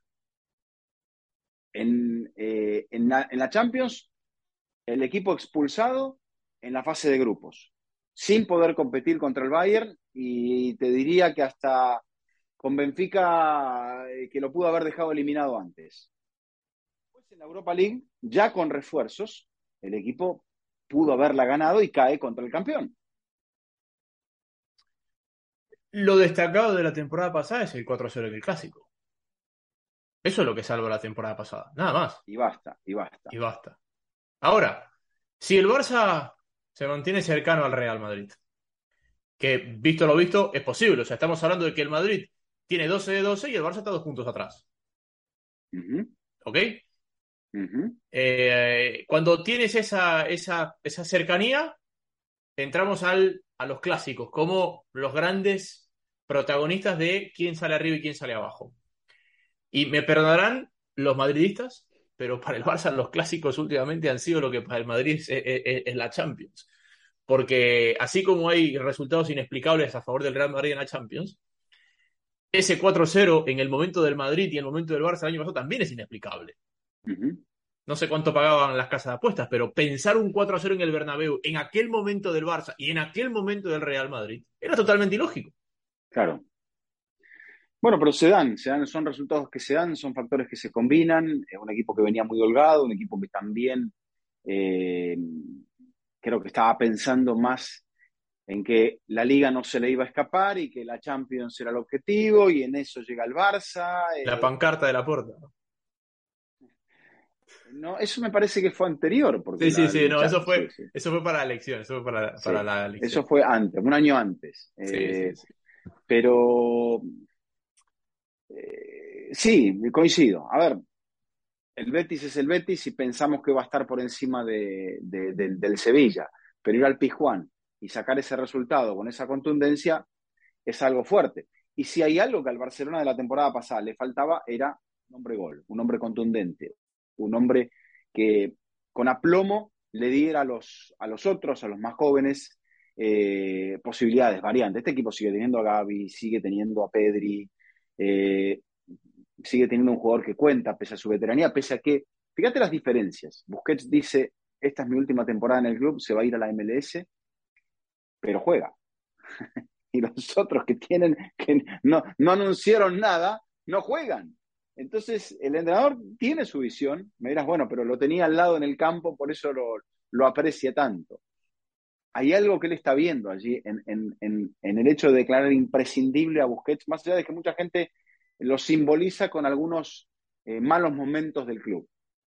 En, eh, en, la, en la Champions, el equipo expulsado en la fase de grupos, sin poder competir contra el Bayern, y te diría que hasta con Benfica, eh, que lo pudo haber dejado eliminado antes. Pues en la Europa League, ya con refuerzos, el equipo pudo haberla ganado y cae contra el campeón. Lo destacado de la temporada pasada es el cuatro a cero en el Clásico. Eso es lo que salva la temporada pasada. Nada más. Y basta, y basta. Y basta. Ahora, si el Barça se mantiene cercano al Real Madrid, que visto lo visto es posible. O sea, estamos hablando de que el Madrid tiene doce de doce y el Barça está dos puntos atrás. Uh-huh. ¿Ok? Uh-huh. Eh, cuando tienes esa, esa, esa cercanía, entramos al, a los clásicos, como los grandes protagonistas de quién sale arriba y quién sale abajo. Y me perdonarán los madridistas, pero para el Barça los clásicos últimamente han sido lo que para el Madrid es, es, es, es la Champions. Porque así como hay resultados inexplicables a favor del Real Madrid en la Champions, ese cuatro cero en el momento del Madrid y en el momento del Barça el año pasado también es inexplicable. Uh-huh. No sé cuánto pagaban las casas de apuestas, pero pensar un cuatro a cero en el Bernabéu en aquel momento del Barça y en aquel momento del Real Madrid era totalmente ilógico. Claro. Bueno, pero se dan, se dan, son resultados que se dan, son factores que se combinan. Es un equipo que venía muy holgado, un equipo que también eh, creo que estaba pensando más en que la Liga no se le iba a escapar y que la Champions era el objetivo, y en eso llega el Barça. La Eh, pancarta de la Porta. no, eso me parece que fue anterior, porque Sí, sí, la, sí, el no, cha- eso sí, fue, sí, eso fue para la elección, eso fue para, para sí, la elección. eso fue antes, un año antes. Sí, sí, Eh, sí. pero eh, sí, coincido. A ver, el Betis es el Betis y pensamos que va a estar por encima de, de, de, del Sevilla, pero ir al Pizjuán y sacar ese resultado con esa contundencia es algo fuerte. Y si hay algo que al Barcelona de la temporada pasada le faltaba, era un hombre gol, un hombre contundente, un hombre que con aplomo le diera a los, a los otros, a los más jóvenes, eh, posibilidades, variantes. Este equipo sigue teniendo a Gavi, sigue teniendo a Pedri, eh, sigue teniendo un jugador que cuenta, pese a su veteranía, pese a que, fíjate las diferencias. Busquets dice, esta es mi última temporada en el club, se va a ir a la M L S, pero juega. Y los otros que tienen, que no, no anunciaron nada, no juegan. Entonces, el entrenador tiene su visión. Me dirás, bueno, pero lo tenía al lado en el campo, por eso lo, lo aprecia tanto. Hay algo que él está viendo allí en, en, en, en el hecho de declarar imprescindible a Busquets, más allá de que mucha gente lo simboliza con algunos eh, malos momentos del club.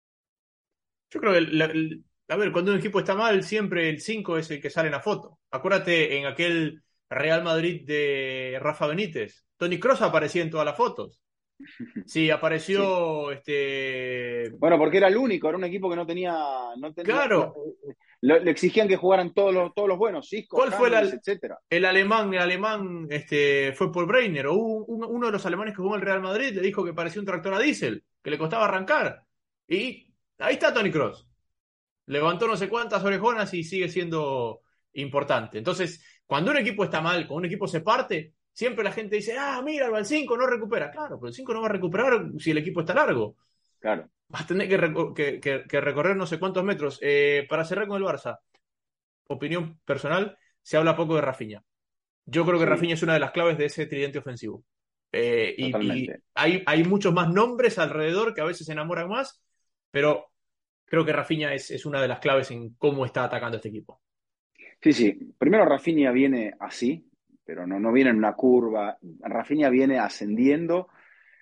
Yo creo que, la- la- a ver, cuando un equipo está mal, siempre el cinco es el que sale en la foto. Acuérdate en aquel Real Madrid de Rafa Benítez. Toni Kroos aparecía en todas las fotos. Sí, Sí. apareció este. Bueno, porque era el único, era un equipo que no tenía, no ten- la- la- Claro, le, le exigían que jugaran todos los, todos los buenos, Isco, ¿cuál fue el, James, al- etcétera. el alemán? El alemán este, fue Paul Breitner, o un- un- uno de los alemanes que jugó en el Real Madrid le dijo que parecía un tractor a diésel, que le costaba arrancar. Y ahí está Toni Kroos. Levantó no sé cuántas orejonas y sigue siendo importante. Entonces, cuando un equipo está mal, cuando un equipo se parte, siempre la gente dice, ah, mira, el cinco no recupera. Claro, pero el cinco no va a recuperar si el equipo está largo. Claro. Va a tener que, reco- que- que- que recorrer no sé cuántos metros. Eh, para cerrar con el Barça, opinión personal, se habla poco de Rafinha. Yo creo que Sí, Rafinha es una de las claves de ese tridente ofensivo. Eh, y y totalmente. hay, hay muchos más nombres alrededor que a veces se enamoran más, pero creo que Rafinha es, es una de las claves en cómo está atacando este equipo. Sí, sí. Primero Rafinha viene así, pero no, no viene en una curva. Rafinha viene ascendiendo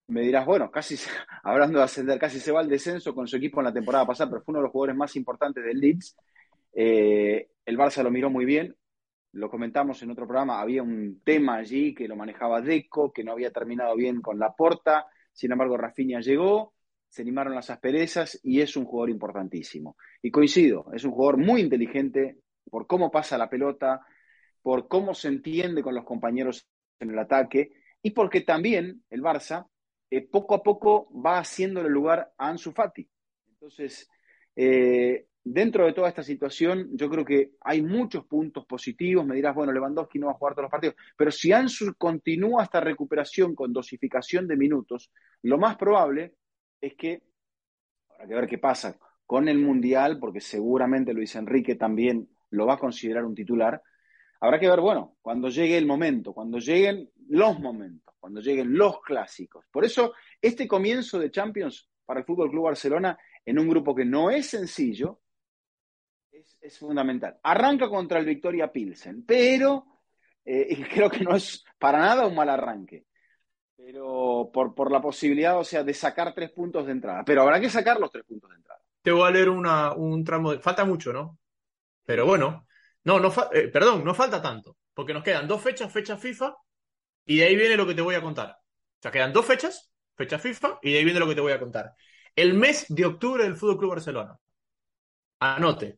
Me dirás, bueno, casi, se- hablando de ascender, casi se va al descenso con su equipo en la temporada pasada, pero fue uno de los jugadores más importantes del Leeds. Eh, el Barça lo miró muy bien, lo comentamos en otro programa, había un tema allí que lo manejaba Deco, que no había terminado bien con Laporta, sin embargo Rafinha llegó, se animaron las asperezas y es un jugador importantísimo. Y coincido, es un jugador muy inteligente por cómo pasa la pelota, por cómo se entiende con los compañeros en el ataque y porque también el Barça eh, poco a poco va haciéndole lugar a Ansu Fati. Entonces, eh, dentro de toda esta situación, yo creo que hay muchos puntos positivos. Me dirás, bueno, Lewandowski no va a jugar todos los partidos, pero si Ansu continúa esta recuperación con dosificación de minutos, lo más probable es que, habrá que ver qué pasa con el Mundial, porque seguramente Luis Enrique también lo va a considerar un titular. Habrá que ver, bueno, cuando llegue el momento, cuando lleguen los momentos, cuando lleguen los clásicos. Por eso, este comienzo de Champions para el Fútbol Club Barcelona en un grupo que no es sencillo es, es fundamental. Arranca contra el Victoria Pilsen, pero eh, y creo que no es para nada un mal arranque. Pero por, por la posibilidad, o sea, de sacar tres puntos de entrada. Pero habrá que sacar los tres puntos de entrada. Te voy a leer una, un tramo de... Falta mucho, ¿no? Pero Sí. bueno, no, no fa- eh, perdón, no falta tanto, porque nos quedan dos fechas, fecha FIFA, y de ahí viene lo que te voy a contar. O sea, quedan dos fechas, fecha FIFA, y de ahí viene lo que te voy a contar. El mes de octubre del Fútbol Club Barcelona. Anote.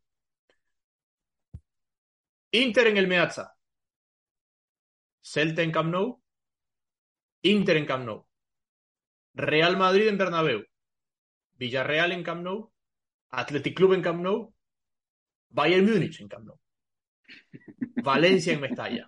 Inter en el Meazza, Celta en Camp Nou, Inter en Camp Nou, Real Madrid en Bernabéu, Villarreal en Camp Nou, Athletic Club en Camp Nou, Bayern Múnich en Camp Nou, Valencia en Mestalla.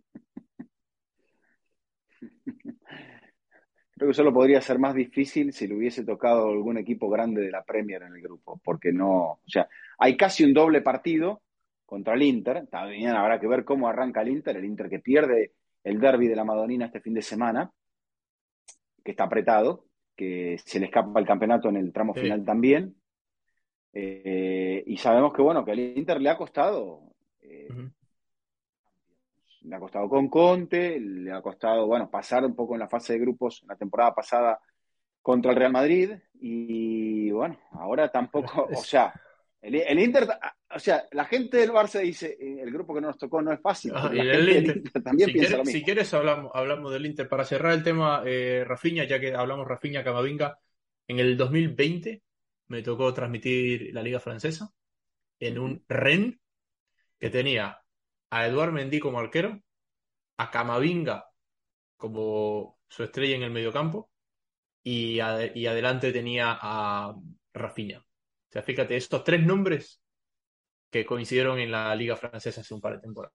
Creo que solo podría ser más difícil si le hubiese tocado algún equipo grande de la Premier en el grupo, porque no, o sea, hay casi un doble partido contra el Inter. También habrá que ver cómo arranca el Inter, el Inter que pierde el derby de la Madonina este fin de semana, que está apretado, que se le escapa el campeonato en el tramo Sí. final también. Eh, y sabemos que, bueno, que al Inter le ha costado, eh, Ujú. le ha costado con Conte, le ha costado, bueno, pasar un poco en la fase de grupos en la temporada pasada contra el Real Madrid y bueno, ahora tampoco, o Es- sea, el, el Inter, o sea, la gente del Barça dice, eh, el grupo que no nos tocó no es fácil, Ah, pero y la el gente del Inter. Inter también Si piensa lo quieres, si mismo. quieres hablamos, hablamos del Inter. Para cerrar el tema, eh, Rafinha, ya que hablamos Rafinha Camavinga, en el dos mil veinte me tocó transmitir la Liga Francesa en Ujú. un Rennes que tenía a Eduard Mendy como arquero, a Camavinga como su estrella en el mediocampo y, ade- y adelante tenía a Rafinha. O sea, fíjate, estos tres nombres que coincidieron en la Liga Francesa hace un par de temporadas.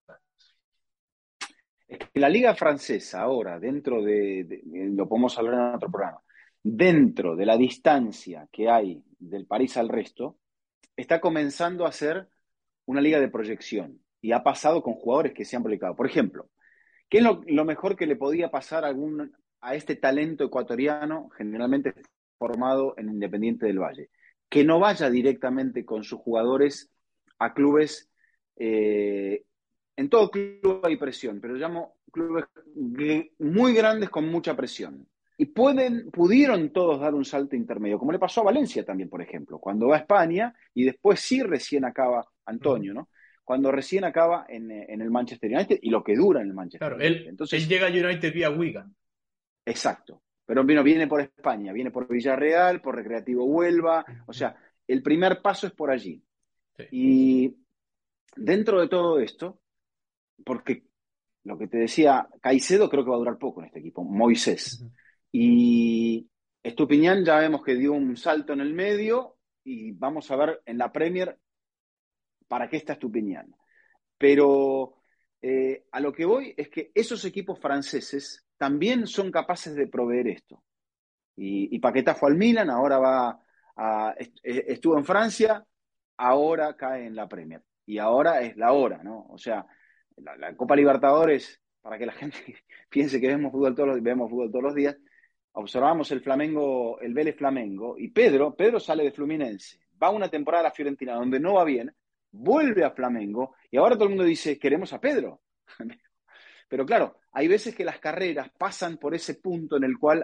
Es que la Liga Francesa ahora, dentro de, de- lo podemos hablar en otro programa, dentro de la distancia que hay del París al resto, está comenzando a ser una liga de proyección y ha pasado con jugadores que se han proyectado. Por ejemplo, ¿qué es lo, lo mejor que le podía pasar a, algún, a este talento ecuatoriano, generalmente formado en Independiente del Valle? Que no vaya directamente con sus jugadores a clubes. Eh, en todo club hay presión, pero llamo clubes muy grandes con mucha presión. Y pueden, pudieron todos dar un salto intermedio, como le pasó a Valencia también, por ejemplo, cuando va a España y después sí recién acaba Ujú. Antonio, ¿no? Cuando recién acaba en, en, el Manchester United y lo que dura en el Manchester Claro, United. él, él Entonces, llega a United vía Wigan. exacto. Pero vino, viene por España, viene por Villarreal, por Recreativo Huelva. O Ujú. sea, el primer paso es por allí. Sí. Y dentro de todo esto, porque lo que te decía, Caicedo creo que va a durar poco en este equipo, Moisés. Ujú. Y Estupiñán ya vemos que dio un salto en el medio y vamos a ver en la Premier para qué está Estupiñán. Pero eh, a lo que voy es que esos equipos franceses también son capaces de proveer esto. Y, y Paquetá fue al Milan, ahora va a, estuvo en Francia, ahora cae en la Premier. Y ahora es la hora, ¿no? O sea, la, la Copa Libertadores, para que la gente piense que vemos fútbol todos los, vemos fútbol todos los días, observamos el Flamengo, el Vélez Flamengo, y Pedro, Pedro sale de Fluminense, va una temporada a la Fiorentina donde no va bien, vuelve a Flamengo, y ahora todo el mundo dice, queremos a Pedro. Pero claro, hay veces que las carreras pasan por ese punto en el cual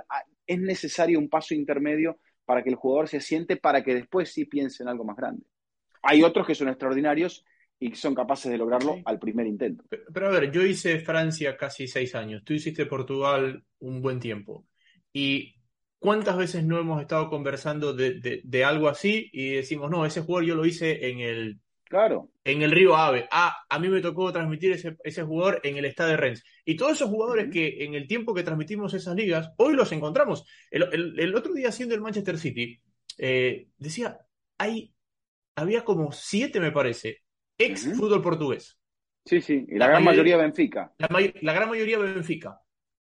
es necesario un paso intermedio para que el jugador se asiente, para que después sí piense en algo más grande. Hay otros que son extraordinarios y son capaces de lograrlo Sí. al primer intento. Pero, pero a ver, yo hice Francia casi seis años, tú hiciste Portugal un buen tiempo. ¿Y cuántas veces no hemos estado conversando de, de, de algo así y decimos, no, ese jugador yo lo hice en el, Claro. en el Río Ave? Ah, a mí me tocó transmitir ese, ese jugador en el Stade de Rennes. Y todos esos jugadores Uh-huh. que en el tiempo que transmitimos esas ligas, hoy los encontramos. El, el, el otro día haciendo el Manchester City, eh, decía, hay, había como siete, me parece, ex Uh-huh. fútbol portugués. Sí, sí. Y la La gran mayoría, mayoría Benfica. la, may- la gran mayoría de Benfica.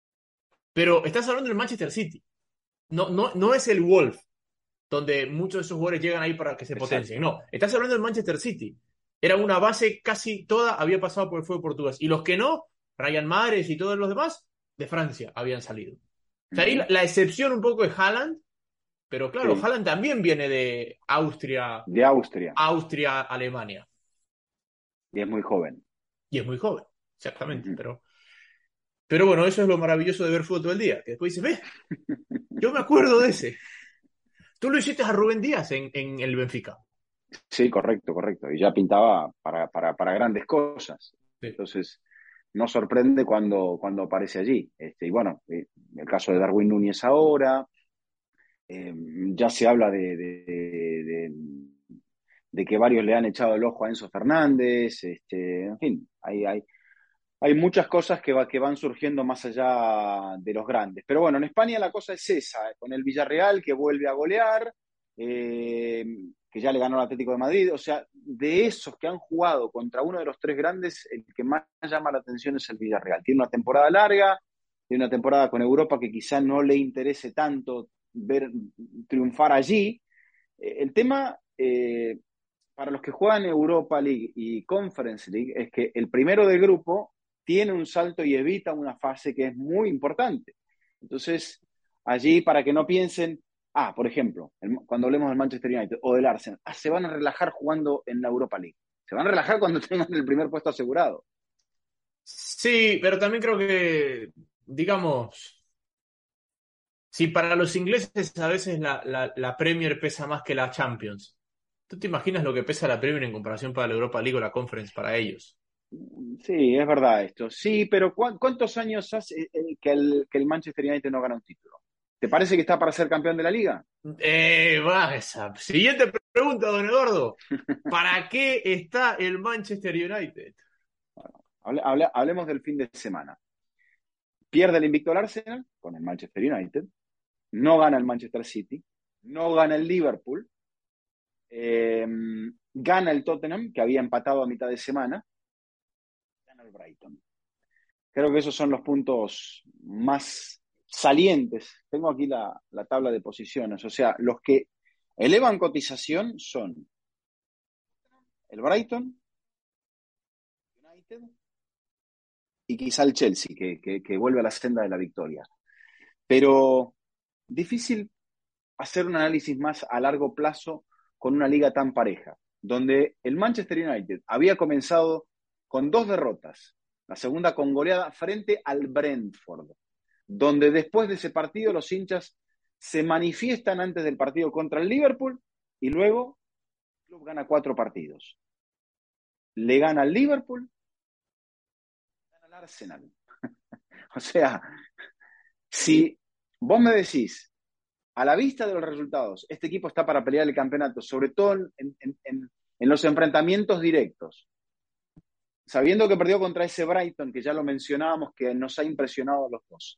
Pero estás hablando del Manchester City. No, no, no es el Wolf, donde muchos de esos jugadores llegan ahí para que se potencien. Exacto. No, estás hablando del Manchester City. Era una base casi toda, había pasado por el fútbol portugués. Y los que no, Ryan Mahrez y todos los demás, de Francia habían salido. O sea, ahí la, Uh-huh. la excepción un poco es Haaland, pero claro, Sí. Haaland también viene de Austria, De Austria. Austria, Alemania. Y es muy joven. Y es muy joven, exactamente. Uh-huh. Pero, pero bueno, eso es lo maravilloso de ver fútbol todo el día. Que después dices, ve, yo me acuerdo de ese. Tú lo hiciste a Rubén Díaz en, en el Benfica. Sí, correcto, correcto. Y ya pintaba para, para, para grandes cosas. Sí. Entonces, no sorprende cuando, cuando aparece allí. Este, y bueno, eh, el caso de Darwin Núñez ahora, eh, ya se habla de, de, de, de que varios le han echado el ojo a Enzo Fernández, este, en fin, hay, hay, hay muchas cosas que, va, que van surgiendo más allá de los grandes. Pero bueno, en España la cosa es esa, con el Villarreal que vuelve a golear, eh, que ya le ganó al Atlético de Madrid. O sea, de esos que han jugado contra uno de los tres grandes, el que más llama la atención es el Villarreal. Tiene una temporada larga, tiene una temporada con Europa que quizá no le interese tanto ver triunfar allí. Eh, el tema... Eh, para los que juegan Europa League y Conference League es que el primero del grupo tiene un salto y evita una fase que es muy importante. Entonces, allí para que no piensen, ah, por ejemplo, el, cuando hablemos del Manchester United o del Arsenal, ah, se van a relajar jugando en la Europa League. Se van a relajar cuando tengan el primer puesto asegurado. Sí, pero también creo que, digamos, si para los ingleses a veces la, la, la Premier pesa más que la Champions, ¿tú te imaginas lo que pesa la Premier en comparación para la Europa League o la Conference para ellos? Sí, es verdad esto. Sí, pero ¿cu ¿cuántos años hace eh, que, el, que el Manchester United no gana un título? ¿Te parece que está para ser campeón de la liga? Eh, va esa. Siguiente pregunta, don Eduardo. ¿Para qué está el Manchester United? Hable, hable, hablemos del fin de semana. Pierde el invicto al Arsenal con el Manchester United, no gana el Manchester City, no gana el Liverpool, eh, gana el Tottenham, que había empatado a mitad de semana, gana el Brighton. Creo que esos son los puntos más salientes. Tengo aquí la, la tabla de posiciones, o sea, los que elevan cotización son el Brighton, United y quizá el Chelsea, que, que, que vuelve a la senda de la victoria. Pero difícil hacer un análisis más a largo plazo con una liga tan pareja, donde el Manchester United había comenzado con dos derrotas, la segunda con goleada frente al Brentford, donde después de ese partido los hinchas se manifiestan antes del partido contra el Liverpool y luego el club gana cuatro partidos. Le gana al Liverpool, gana al Arsenal. O sea, si vos me decís, a la vista de los resultados, este equipo está para pelear el campeonato, sobre todo en, en, en, en los enfrentamientos directos. Sabiendo que perdió contra ese Brighton, que ya lo mencionábamos, que nos ha impresionado a los dos.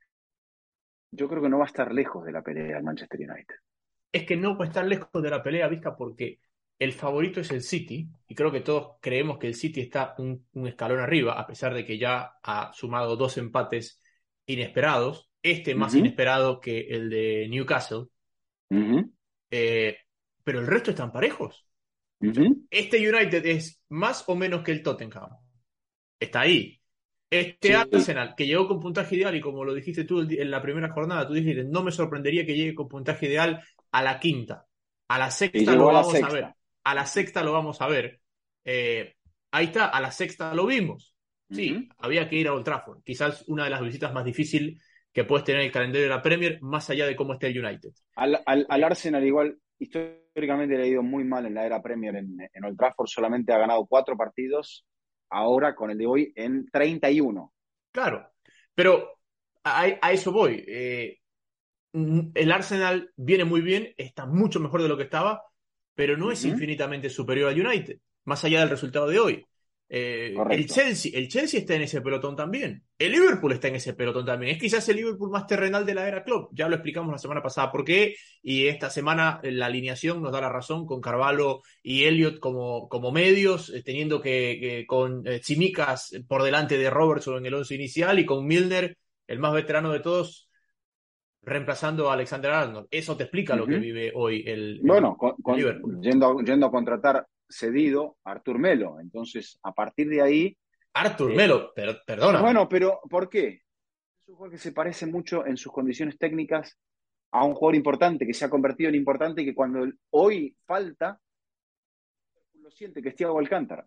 Yo creo que no va a estar lejos de la pelea del Manchester United. Es que no puede estar lejos de la pelea vista porque el favorito es el City y creo que todos creemos que el City está un, un escalón arriba, a pesar de que ya ha sumado dos empates inesperados, este Uh más -huh. inesperado que el de Newcastle, Uh -huh. eh, pero el resto están parejos. Uh O sea, -huh. este United es más o menos que el Tottenham. Está ahí. Este Sí, Arsenal, que llegó con puntaje ideal, y como lo dijiste tú en la primera jornada, tú dijiste, no me sorprendería que llegue con puntaje ideal a la quinta. A la y sexta lo llegó a la vamos a ver. sexta. A la sexta lo vamos a ver. Eh, ahí está, a la sexta lo vimos. Uh Sí, -huh. había que ir a Old Trafford. Quizás una de las visitas más difícil, que puedes tener el calendario de la Premier más allá de cómo esté el United. Al, al, al Eh, Arsenal igual, históricamente le ha ido muy mal en la era Premier en, en Old Trafford, solamente ha ganado cuatro partidos, ahora con el de hoy en treinta y uno. claro, pero a, a eso voy. Eh, el Arsenal viene muy bien, está mucho mejor de lo que estaba, pero no es Ujú, infinitamente superior al United, más allá del resultado de hoy. Eh, el correcto. Chelsea, el Chelsea está en ese pelotón también. El Liverpool está en ese pelotón también. Es quizás el Liverpool más terrenal de la era Klopp. Ya lo explicamos la semana pasada por qué. Y esta semana eh, la alineación nos da la razón con Carvalho y Elliot como, como medios, eh, teniendo que, que con eh, Tsimikas por delante de Robertson en el once inicial y con Milner, el más veterano de todos, reemplazando a Alexander Arnold. Eso te explica lo que Ujú. vive hoy el, Bueno, el, con, el con- Liverpool. yendo, a- yendo a contratar cedido a Artur Melo. Entonces, a partir de ahí, Arthur eh, Melo, per, perdóname. bueno, pero ¿por qué? Es un jugador que se parece mucho en sus condiciones técnicas a un jugador importante, que se ha convertido en importante y que cuando hoy falta, lo siente, que es Thiago Alcántara.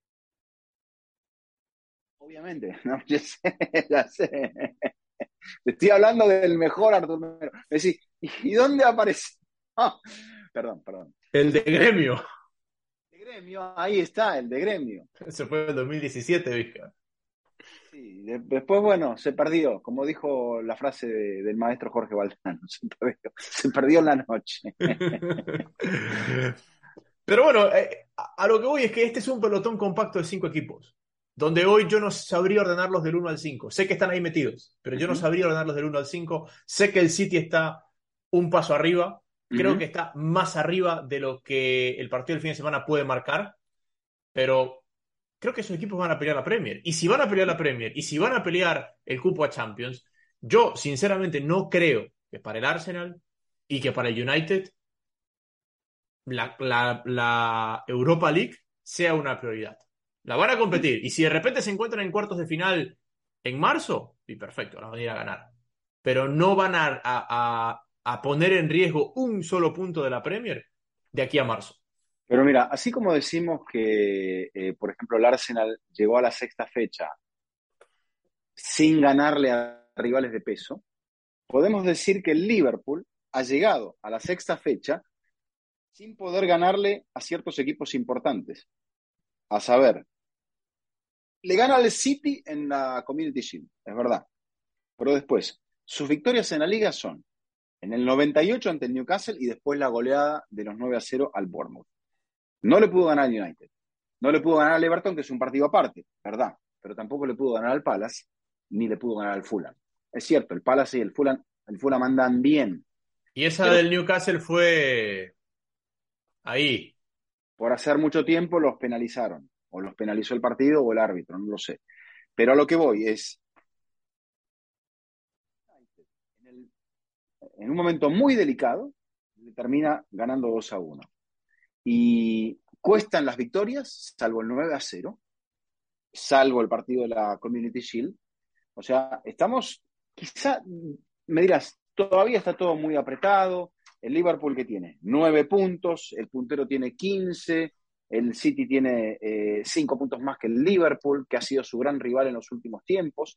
Obviamente, no, ya sé, ya sé. Te estoy hablando del mejor Artur Melo. Me decís, ¿y dónde aparece? Ah, perdón, perdón. El de Gremio. De Gremio, ahí está, el de Gremio. Se fue en dos mil diecisiete, vieja. Sí, de- después, bueno, se perdió, como dijo la frase de- del maestro Jorge Valdano, se perdió, se perdió en la noche. Pero bueno, eh, a, a lo que voy es que este es un pelotón compacto de cinco equipos, donde hoy yo no sabría ordenarlos del uno al cinco. Sé que están ahí metidos, pero yo no Ujú, sabría ordenarlos del uno al cinco. Sé que el City está un paso arriba, creo que ujú. está más arriba de lo que el partido del fin de semana puede marcar, pero creo que esos equipos van a pelear la Premier. Y si van a pelear la Premier, y si van a pelear el cupo a Champions, yo sinceramente no creo que para el Arsenal y que para el United la, la, la Europa League sea una prioridad. La van a competir. Y si de repente se encuentran en cuartos de final en marzo, y perfecto, la van a ir a ganar. Pero no van a, a, a, a poner en riesgo un solo punto de la Premier de aquí a marzo. Pero mira, así como decimos que, eh, por ejemplo, el Arsenal llegó a la sexta fecha sin ganarle a rivales de peso, podemos decir que el Liverpool ha llegado a la sexta fecha sin poder ganarle a ciertos equipos importantes. A saber, le gana al City en la Community Shield, es verdad. Pero después, sus victorias en la liga son en el noventa y ocho ante el Newcastle y después la goleada de los nueve a cero al Bournemouth. No le pudo ganar al United. No le pudo ganar al Everton, que es un partido aparte, ¿verdad? Pero tampoco le pudo ganar al Palace, ni le pudo ganar al Fulham. Es cierto, el Palace y el Fulham, el Fulham andan bien, Y esa pero del Newcastle fue ahí. por hacer mucho tiempo los penalizaron. O los penalizó el partido o el árbitro, no lo sé. Pero a lo que voy es, en, el, en un momento muy delicado, le termina ganando dos a uno. Y cuestan las victorias, salvo el nueve a cero, salvo el partido de la Community Shield. O sea, estamos, quizá, me dirás, todavía está todo muy apretado. El Liverpool que tiene nueve puntos, el puntero tiene quince, el City tiene eh, cinco puntos más que el Liverpool, que ha sido su gran rival en los últimos tiempos.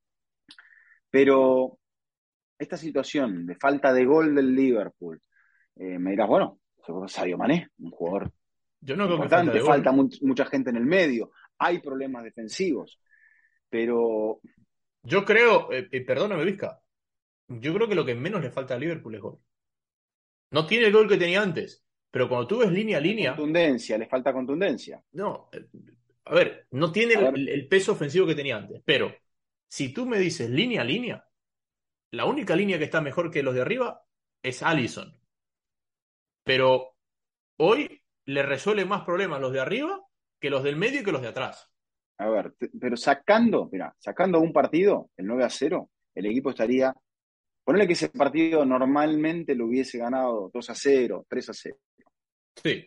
Pero esta situación de falta de gol del Liverpool, eh, me dirás, bueno, Sadio Mané, un jugador Yo no creo que falta importante, de falta gol. mu mucha gente en el medio, hay problemas defensivos, pero Yo creo, eh, eh, perdóname, Vizca, yo creo que lo que menos le falta a Liverpool es gol. No tiene el gol que tenía antes, pero cuando tú ves línea a hay línea, contundencia, le falta contundencia. no, eh, a ver, no tiene A ver, el, el peso ofensivo que tenía antes, pero si tú me dices línea a línea, la única línea que está mejor que los de arriba es Allison. Pero hoy le resuelve más problemas los de arriba que los del medio y que los de atrás. a ver, te- pero sacando, mira, sacando un partido, el nueve a cero, el equipo estaría, ponele que ese partido normalmente lo hubiese ganado dos a cero, tres a cero. Sí.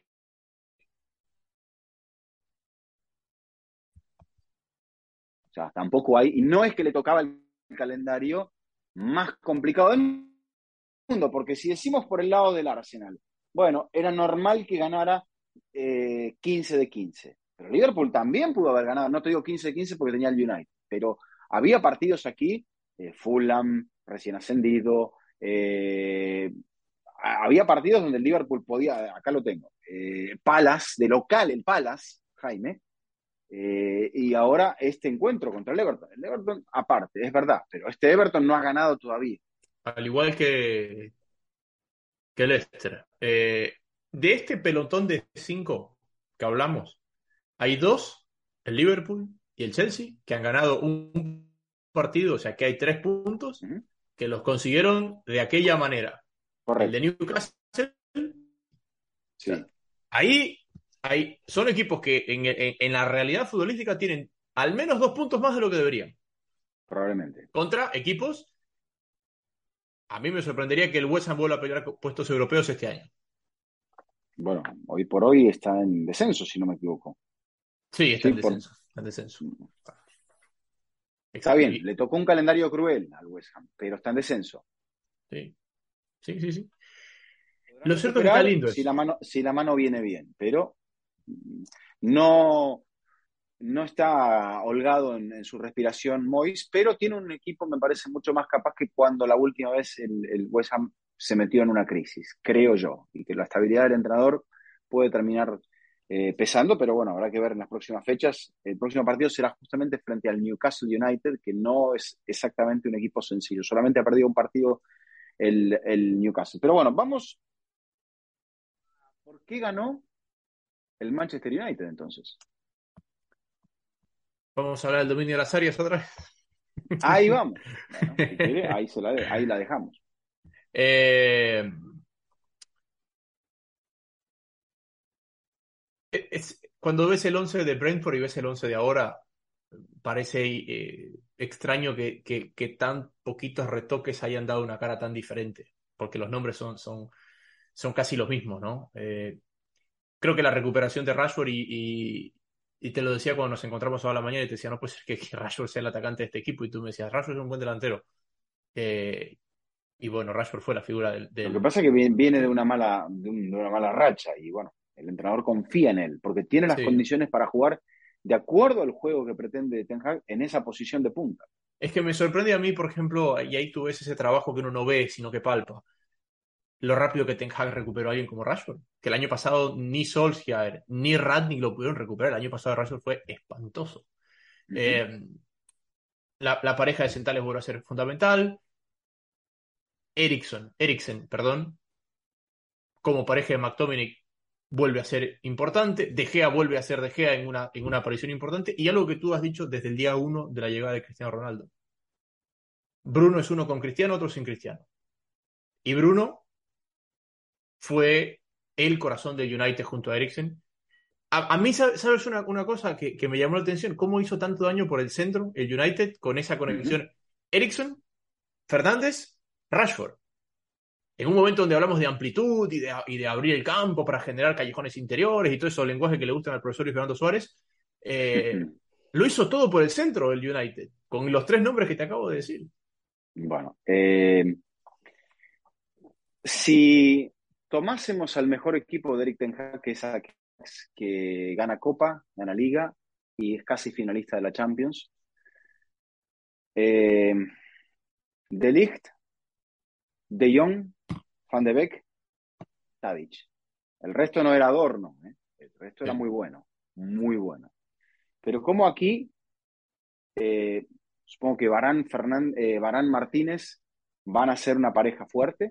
O sea, tampoco hay, y no es que le tocaba el calendario más complicado del mundo, porque si decimos por el lado del Arsenal, bueno, era normal que ganara eh, quince de quince, pero Liverpool también pudo haber ganado, no te digo quince de quince porque tenía el United, pero había partidos aquí, eh, Fulham, recién ascendido. Eh, había partidos donde el Liverpool podía, acá lo tengo, eh, Palace, de local el Palace, Jaime, eh, y ahora este encuentro contra el Everton. El Everton, aparte, es verdad, pero este Everton no ha ganado todavía. Al igual que, que el Leicester. Eh, de este pelotón de cinco que hablamos, hay dos, el Liverpool y el Chelsea, que han ganado un partido, o sea que hay tres puntos Ujú. que los consiguieron de aquella manera. El de Correcto, Newcastle, o sea, sí, ahí hay, son equipos que en, en, en la realidad futbolística tienen al menos dos puntos más de lo que deberían. probablemente. Contra equipos, a mí me sorprendería que el West Ham vuelva a pelear puestos europeos este año. Bueno, hoy por hoy está en descenso, si no me equivoco. Sí, está Sí, en por, descenso, está en descenso. está Exacto. bien, Y, le tocó un calendario cruel al West Ham, pero está en descenso. sí, sí, sí, sí. Podrán Lo cierto es que está recuperar lindo si la eso. mano, si la mano viene bien, pero mm, no, no está holgado en, en su respiración Moyes, pero tiene un equipo, me parece, mucho más capaz que cuando la última vez el, el West Ham se metió en una crisis, creo yo, y que la estabilidad del entrenador puede terminar eh, pesando, pero bueno, habrá que ver en las próximas fechas. El próximo partido será justamente frente al Newcastle United, que no es exactamente un equipo sencillo, solamente ha perdido un partido el, el Newcastle. Pero bueno, vamos, ¿por qué ganó el Manchester United entonces? Vamos a hablar del dominio de las áreas otra vez. Ahí vamos. Bueno, si quiere, ahí, se la, de- ahí la dejamos. Eh, es, cuando ves el once de Brentford y ves el once de ahora, parece eh, extraño que, que, que tan poquitos retoques hayan dado una cara tan diferente, porque los nombres son, son, son casi los mismos, ¿no? Eh, creo que la recuperación de Rashford y, y, y te lo decía cuando nos encontramos a la mañana y te decía, no puede ser que, que Rashford sea el atacante de este equipo y tú me decías, Rashford es un buen delantero. Eh, y bueno, Rashford fue la figura del, Lo que del... pasa es que viene de una mala, de, un- de una mala racha y bueno, el entrenador confía en él porque tiene las Sí. condiciones para jugar de acuerdo al juego que pretende Ten Hag en esa posición de punta. Es que me sorprende a mí, por ejemplo, y ahí tú ves ese trabajo que uno no ve, sino que palpa, lo rápido que Ten Hag recuperó a alguien como Rashford. Que el año pasado ni Solskjaer ni Rangnick lo pudieron recuperar. El año pasado Rashford fue espantoso. Ujú. Eh, la, la, pareja de centrales vuelve a ser fundamental. Ericsson, Eriksen, perdón, como pareja de McTominay vuelve a ser importante. De Gea vuelve a ser De Gea en una, en una aparición importante. Y algo que tú has dicho desde el día uno de la llegada de Cristiano Ronaldo. Bruno es uno con Cristiano, otro sin Cristiano. Y Bruno fue el corazón del United junto a Eriksen. A, a mí, ¿sabes una, una cosa que, que, me llamó la atención? ¿Cómo hizo tanto daño por el centro el United con esa Ujú. conexión? Eriksen, Fernández, Rashford. En un momento donde hablamos de amplitud y de, y de abrir el campo para generar callejones interiores y todo eso lenguaje que le gustan al profesor Luis Fernando Suárez, eh, lo hizo todo por el centro el United, con los tres nombres que te acabo de decir. Bueno, eh, si tomásemos al mejor equipo de Eric Ten Hag, que es Ajax, que gana Copa, gana Liga y es casi finalista de la Champions, eh, De Ligt, De Jong, Van de Beek, Tadic. El resto no era adorno, ¿eh? El resto era Sí. muy bueno, muy bueno. Pero como aquí, eh, supongo que Barán, Fernán, eh, Varane Martínez van a ser una pareja fuerte.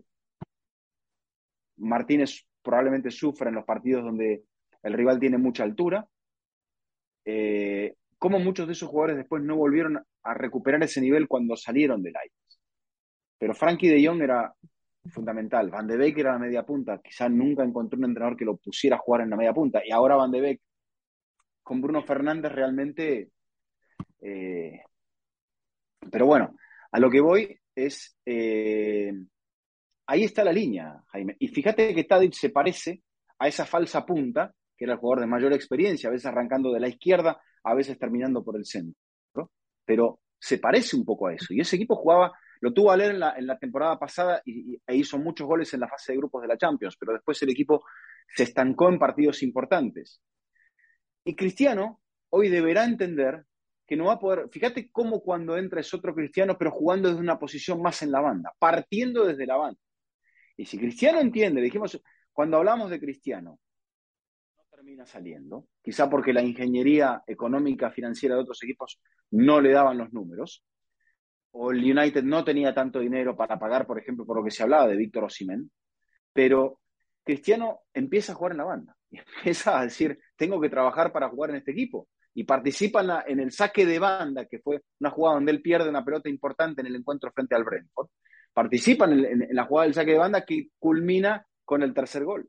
Martínez probablemente sufra en los partidos donde el rival tiene mucha altura. Eh, como muchos de esos jugadores después no volvieron a recuperar ese nivel cuando salieron del Ajax. Pero Frankie de Jong era fundamental. Van de Beek era la media punta. Quizá nunca encontró un entrenador que lo pusiera a jugar en la media punta. Y ahora Van de Beek con Bruno Fernández realmente... Eh, pero bueno, a lo que voy es... Eh, ahí está la línea, Jaime. Y fíjate que Tadic se parece a esa falsa punta, que era el jugador de mayor experiencia, a veces arrancando de la izquierda, a veces terminando por el centro. Pero se parece un poco a eso. Y ese equipo jugaba, lo tuvo a leer en la, en la temporada pasada y, y, e hizo muchos goles en la fase de grupos de la Champions, pero después el equipo se estancó en partidos importantes. Y Cristiano hoy deberá entender que no va a poder. Fíjate cómo cuando entra es otro Cristiano, pero jugando desde una posición más en la banda, partiendo desde la banda. Y si Cristiano entiende, dijimos, cuando hablamos de Cristiano, no termina saliendo, quizá porque la ingeniería económica financiera de otros equipos no le daban los números, o el United no tenía tanto dinero para pagar, por ejemplo, por lo que se hablaba de Víctor Osimhen, pero Cristiano empieza a jugar en la banda y empieza a decir, tengo que trabajar para jugar en este equipo. Y participa en, la, en el saque de banda, que fue una jugada donde él pierde una pelota importante en el encuentro frente al Brentford. Participa en, el, en, en la jugada del saque de banda que culmina con el tercer gol.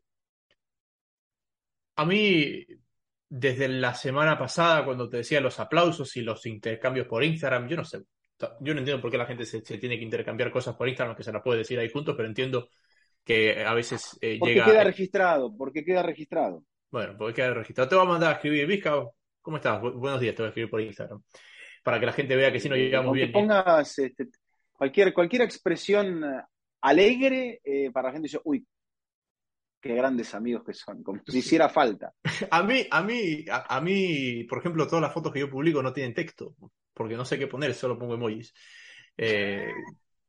A mí, desde la semana pasada, cuando te decía los aplausos y los intercambios por Instagram, yo no sé, yo no entiendo por qué la gente se, se tiene que intercambiar cosas por Instagram, que se las puede decir ahí juntos, pero entiendo que a veces eh, Porque llega... queda eh, registrado, porque queda registrado. bueno, porque queda registrado. Te voy a mandar a escribir, Vizca, ¿cómo estás? Bu- buenos días, te voy a escribir por Instagram, para que la gente vea que sí nos Eh, llevamos con que bien. ¿eh? pongas este, cualquier, cualquier expresión alegre, eh, para la gente dice, uy, qué grandes amigos que son, como si hiciera falta. A mí, a mí, a, a mí, por ejemplo, todas las fotos que yo publico no tienen texto, porque no sé qué poner, solo pongo emojis. Eh,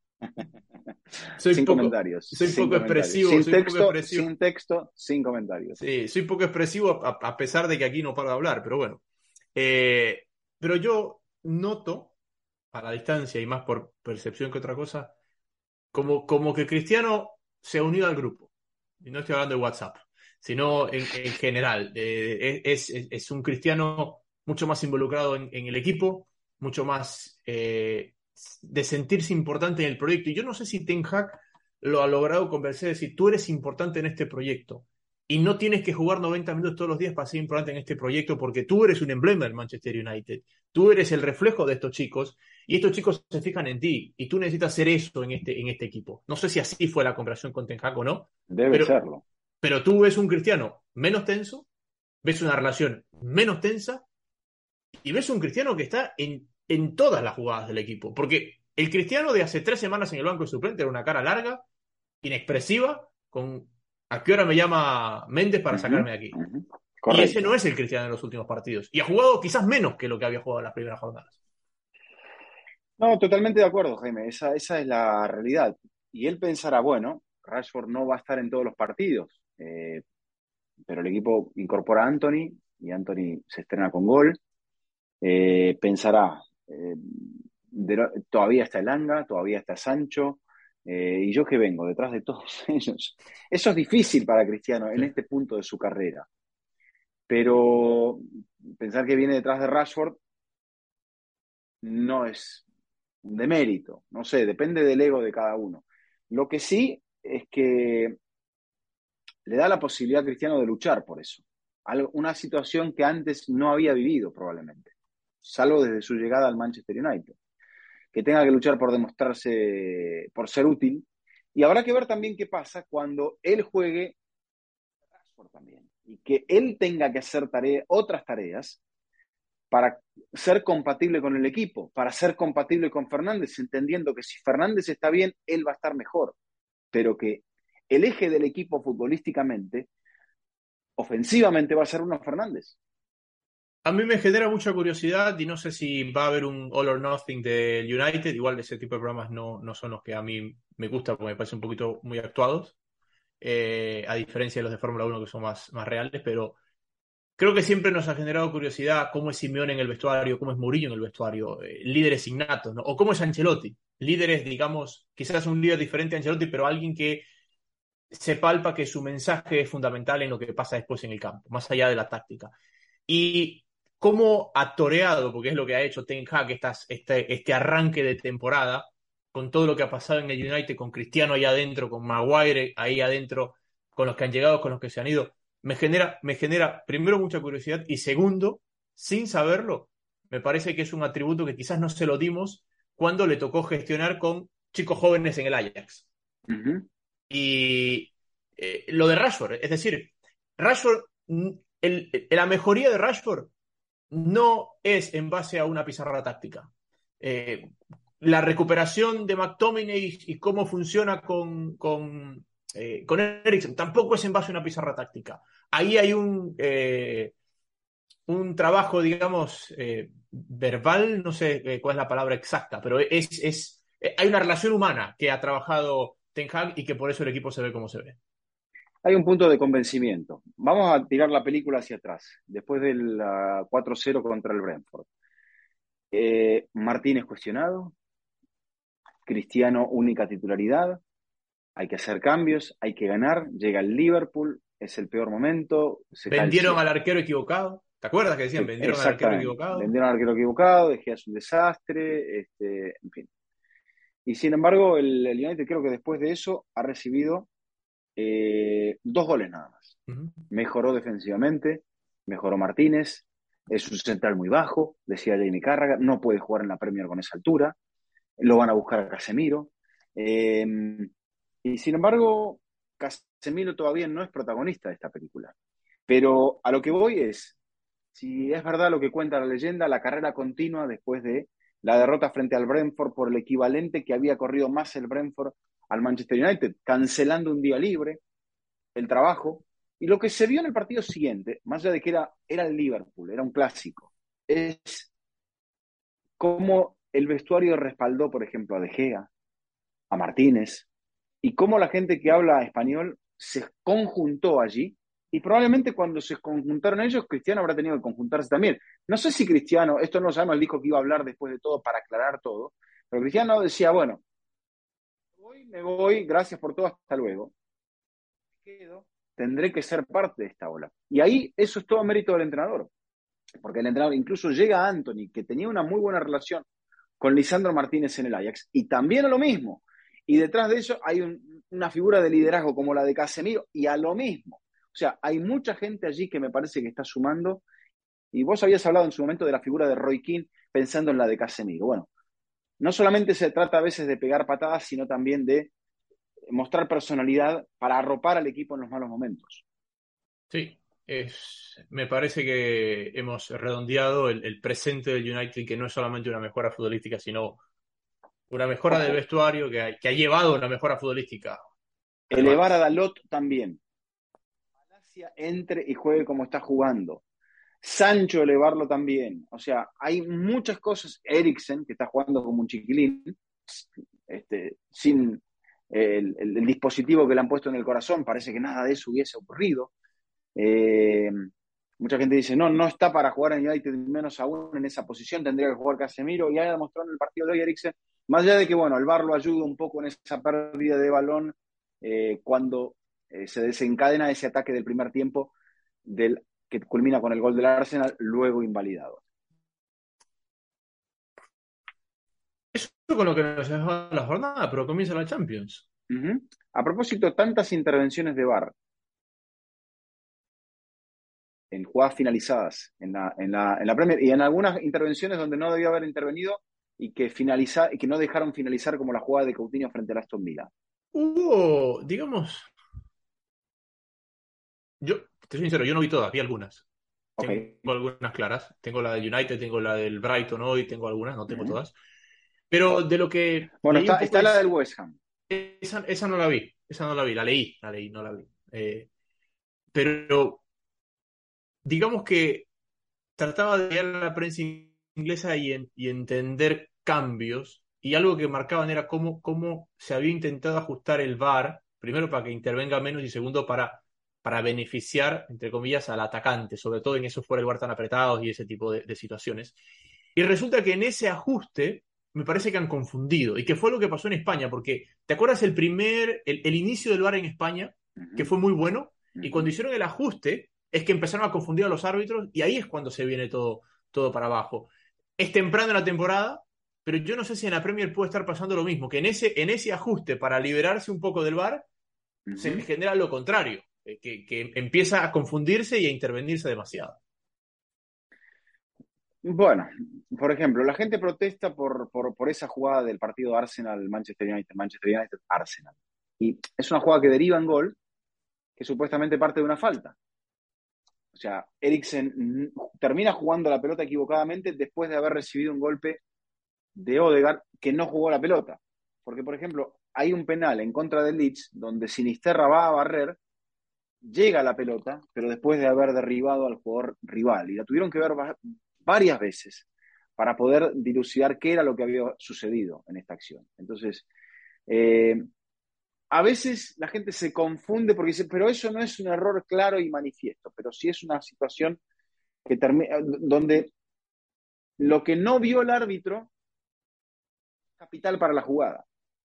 soy Sin poco, comentarios, soy sin poco comentarios. expresivo, Sin soy poco texto, expresivo. sin texto, sin comentarios. Sí, soy poco expresivo a, a pesar de que aquí no paro de hablar, pero bueno. Eh, pero yo noto, a la distancia y más por percepción que otra cosa, como, como que Cristiano se ha unido al grupo. Y no estoy hablando de WhatsApp, sino en, en general. Eh, es, es, es un Cristiano mucho más involucrado en, en el equipo, mucho más eh, de sentirse importante en el proyecto. Y yo no sé si Ten Hag lo ha logrado convencer de decir, tú eres importante en este proyecto. Y no tienes que jugar noventa minutos todos los días para ser importante en este proyecto porque tú eres un emblema del Manchester United. Tú eres el reflejo de estos chicos y estos chicos se fijan en ti y tú necesitas hacer eso en este, en este equipo. No sé si así fue la conversación con Ten Hag o no, Debe pero, serlo. pero tú ves un Cristiano menos tenso, ves una relación menos tensa y ves un Cristiano que está en, en todas las jugadas del equipo. Porque el Cristiano de hace tres semanas en el banco de suplente era una cara larga, inexpresiva, con ¿a qué hora me llama Méndez para Uh -huh, sacarme de aquí? uh -huh. Y ese no Correcto. es el Cristiano de los últimos partidos. Y ha jugado quizás menos que lo que había jugado en las primeras jornadas. No, totalmente de acuerdo, Jaime. Esa, esa es la realidad. Y él pensará, bueno, Rashford no va a estar en todos los partidos, eh, pero el equipo incorpora a Anthony y Anthony se estrena con gol. Eh, pensará, eh, de, todavía está Elanga, todavía está Sancho, eh, y yo que vengo detrás de todos ellos. Eso es difícil para Cristiano en Sí. este punto de su carrera, pero pensar que viene detrás de Rashford no es de mérito, no sé, depende del ego de cada uno. Lo que sí es que le da la posibilidad a Cristiano de luchar por eso, algo, una situación que antes no había vivido probablemente, salvo desde su llegada al Manchester United, que tenga que luchar por demostrarse, por ser útil, y habrá que ver también qué pasa cuando él juegue también, y que él tenga que hacer tarea, otras tareas para ser compatible con el equipo, para ser compatible con Fernández, entendiendo que si Fernández está bien, él va a estar mejor, pero que el eje del equipo futbolísticamente, ofensivamente, va a ser Bruno Fernández. A mí me genera mucha curiosidad y no sé si va a haber un All or Nothing del United. Igual ese tipo de programas no, no son los que a mí me gustan porque me parecen un poquito muy actuados, eh, a diferencia de los de Fórmula uno que son más, más reales, pero creo que siempre nos ha generado curiosidad cómo es Simeone en el vestuario, cómo es Mourinho en el vestuario, eh, líderes innatos, ¿no? O cómo es Ancelotti, líderes, digamos, quizás un líder diferente a Ancelotti, pero alguien que se palpa que su mensaje es fundamental en lo que pasa después en el campo, más allá de la táctica. Y cómo ha toreado, porque es lo que ha hecho Ten Hag estas, este, este arranque de temporada, con todo lo que ha pasado en el United, con Cristiano ahí adentro, con Maguire ahí adentro, con los que han llegado, con los que se han ido, me genera, me genera primero mucha curiosidad y segundo, sin saberlo, me parece que es un atributo que quizás no se lo dimos cuando le tocó gestionar con chicos jóvenes en el Ajax. Uh -huh. Y eh, lo de Rashford, es decir, Rashford, el, el, la mejoría de Rashford no es en base a una pizarra táctica. Eh, la recuperación de McTominay y cómo funciona con, con, eh, con Eriksen tampoco es en base a una pizarra táctica. Ahí hay un, eh, un trabajo, digamos, eh, verbal, no sé eh, cuál es la palabra exacta, pero es, es, eh, hay una relación humana que ha trabajado Ten Hag y que por eso el equipo se ve como se ve. Hay un punto de convencimiento. Vamos a tirar la película hacia atrás, después del uh, cuatro cero contra el Brentford. Eh, Martínez cuestionado, Cristiano única titularidad, hay que hacer cambios, hay que ganar, llega el Liverpool, es el peor momento, se cae el Vendieron al cielo. arquero equivocado. ¿Te acuerdas que decían? Sí, Vendieron al arquero exactamente. equivocado. Vendieron al arquero equivocado, De Gea es un desastre, este, en fin. Y sin embargo, el, el United creo que después de eso ha recibido eh, dos goles nada más. Ujú. Mejoró defensivamente, mejoró Martínez, es un central muy bajo, decía Jamie Carragher, no puede jugar en la Premier con esa altura, lo van a buscar a Casemiro. Eh, y sin embargo, Casemiro todavía no es protagonista de esta película. Pero a lo que voy es, si es verdad lo que cuenta la leyenda, la carrera continua después de la derrota frente al Brentford por el equivalente que había corrido más el Brentford al Manchester United, cancelando un día libre, el trabajo. Y lo que se vio en el partido siguiente, más allá de que era, era el Liverpool, era un clásico, es cómo el vestuario respaldó, por ejemplo, a De Gea, a Martínez, y cómo la gente que habla español se conjuntó allí. Y probablemente cuando se conjuntaron ellos, Cristiano habrá tenido que conjuntarse también. No sé si Cristiano, esto no lo sabemos, él dijo que iba a hablar después de todo para aclarar todo, pero Cristiano decía, bueno, voy, me voy, gracias por todo, hasta luego. Me quedo, tendré que ser parte de esta ola. Y ahí eso es todo mérito del entrenador, porque el entrenador incluso llega a Anthony, que tenía una muy buena relación con Lisandro Martínez en el Ajax, y también a lo mismo. Y detrás de eso hay un, una figura de liderazgo como la de Casemiro, y a lo mismo. O sea, hay mucha gente allí que me parece que está sumando, y vos habías hablado en su momento de la figura de Roy Keane pensando en la de Casemiro. Bueno, no solamente se trata a veces de pegar patadas, sino también de mostrar personalidad para arropar al equipo en los malos momentos. Sí, es, me parece que hemos redondeado el, el presente del United, que no es solamente una mejora futbolística, sino una mejora del Ojo, vestuario que ha, que ha llevado a una mejora futbolística al elevar a más. Dalot también. Malasia entre y juegue como está jugando. Sancho elevarlo también. O sea, hay muchas cosas. Eriksen, que está jugando como un chiquilín, este, sin el, el, el, dispositivo que le han puesto en el corazón, parece que nada de eso hubiese ocurrido. Eh, mucha gente dice, no, no está para jugar en United, menos aún en esa posición, tendría que jugar Casemiro, y ha demostrado en el partido de hoy Eriksen, más allá de que, bueno, el V A R lo ayuda un poco en esa pérdida de balón, eh, cuando eh, se desencadena ese ataque del primer tiempo del que culmina con el gol del Arsenal, luego invalidado. Eso con lo que nos dejó la jornada, pero comienza la Champions. Uh-huh. A propósito, tantas intervenciones de V A R en jugadas finalizadas en la, en la, en la Premier y en algunas intervenciones donde no debió haber intervenido y que, finaliza, y que no dejaron finalizar como la jugada de Coutinho frente al Aston Villa. Hubo, digamos, yo, te soy sincero, yo no vi todas, vi algunas. Ok. Tengo algunas claras. Tengo la de United, tengo la del Brighton hoy, tengo algunas, no tengo Uh-huh. todas. Pero de lo que Bueno, leí un está, poco está la del es. West Ham. Esa, esa no la vi, esa no la vi, la leí, la leí, no la vi. Eh, pero digamos que trataba de leer la prensa inglesa y, en- y entender cambios, y algo que marcaban era cómo, cómo se había intentado ajustar el V A R, primero para que intervenga menos y segundo para, para beneficiar, entre comillas, al atacante, sobre todo en esos fuera de lugar tan apretados y ese tipo de, de situaciones. Y resulta que en ese ajuste me parece que han confundido, y que fue lo que pasó en España, porque ¿te acuerdas el primer, el, el inicio del V A R en España, que Uh-huh. fue muy bueno? Y Uh-huh. cuando hicieron el ajuste, es que empezaron a confundir a los árbitros y ahí es cuando se viene todo, todo para abajo. Es temprano en la temporada, pero yo no sé si en la Premier puede estar pasando lo mismo, que en ese, en ese ajuste para liberarse un poco del V A R se Uh-huh. genera lo contrario, eh, que, que empieza a confundirse y a intervenirse demasiado. Bueno, por ejemplo, la gente protesta por, por, por esa jugada del partido Arsenal-Manchester United, Manchester United-Arsenal. Y es una jugada que deriva en gol, que supuestamente parte de una falta. O sea, Eriksen termina jugando la pelota equivocadamente después de haber recibido un golpe de Odegaard que no jugó la pelota. Porque, por ejemplo, hay un penal en contra del Leeds donde Sinisterra va a barrer llega la pelota, pero después de haber derribado al jugador rival. Y la tuvieron que ver va- varias veces para poder dilucidar qué era lo que había sucedido en esta acción. Entonces, eh, a veces la gente se confunde porque dice, pero eso no es un error claro y manifiesto, pero sí es una situación que termina, donde lo que no vio el árbitro es capital para la jugada.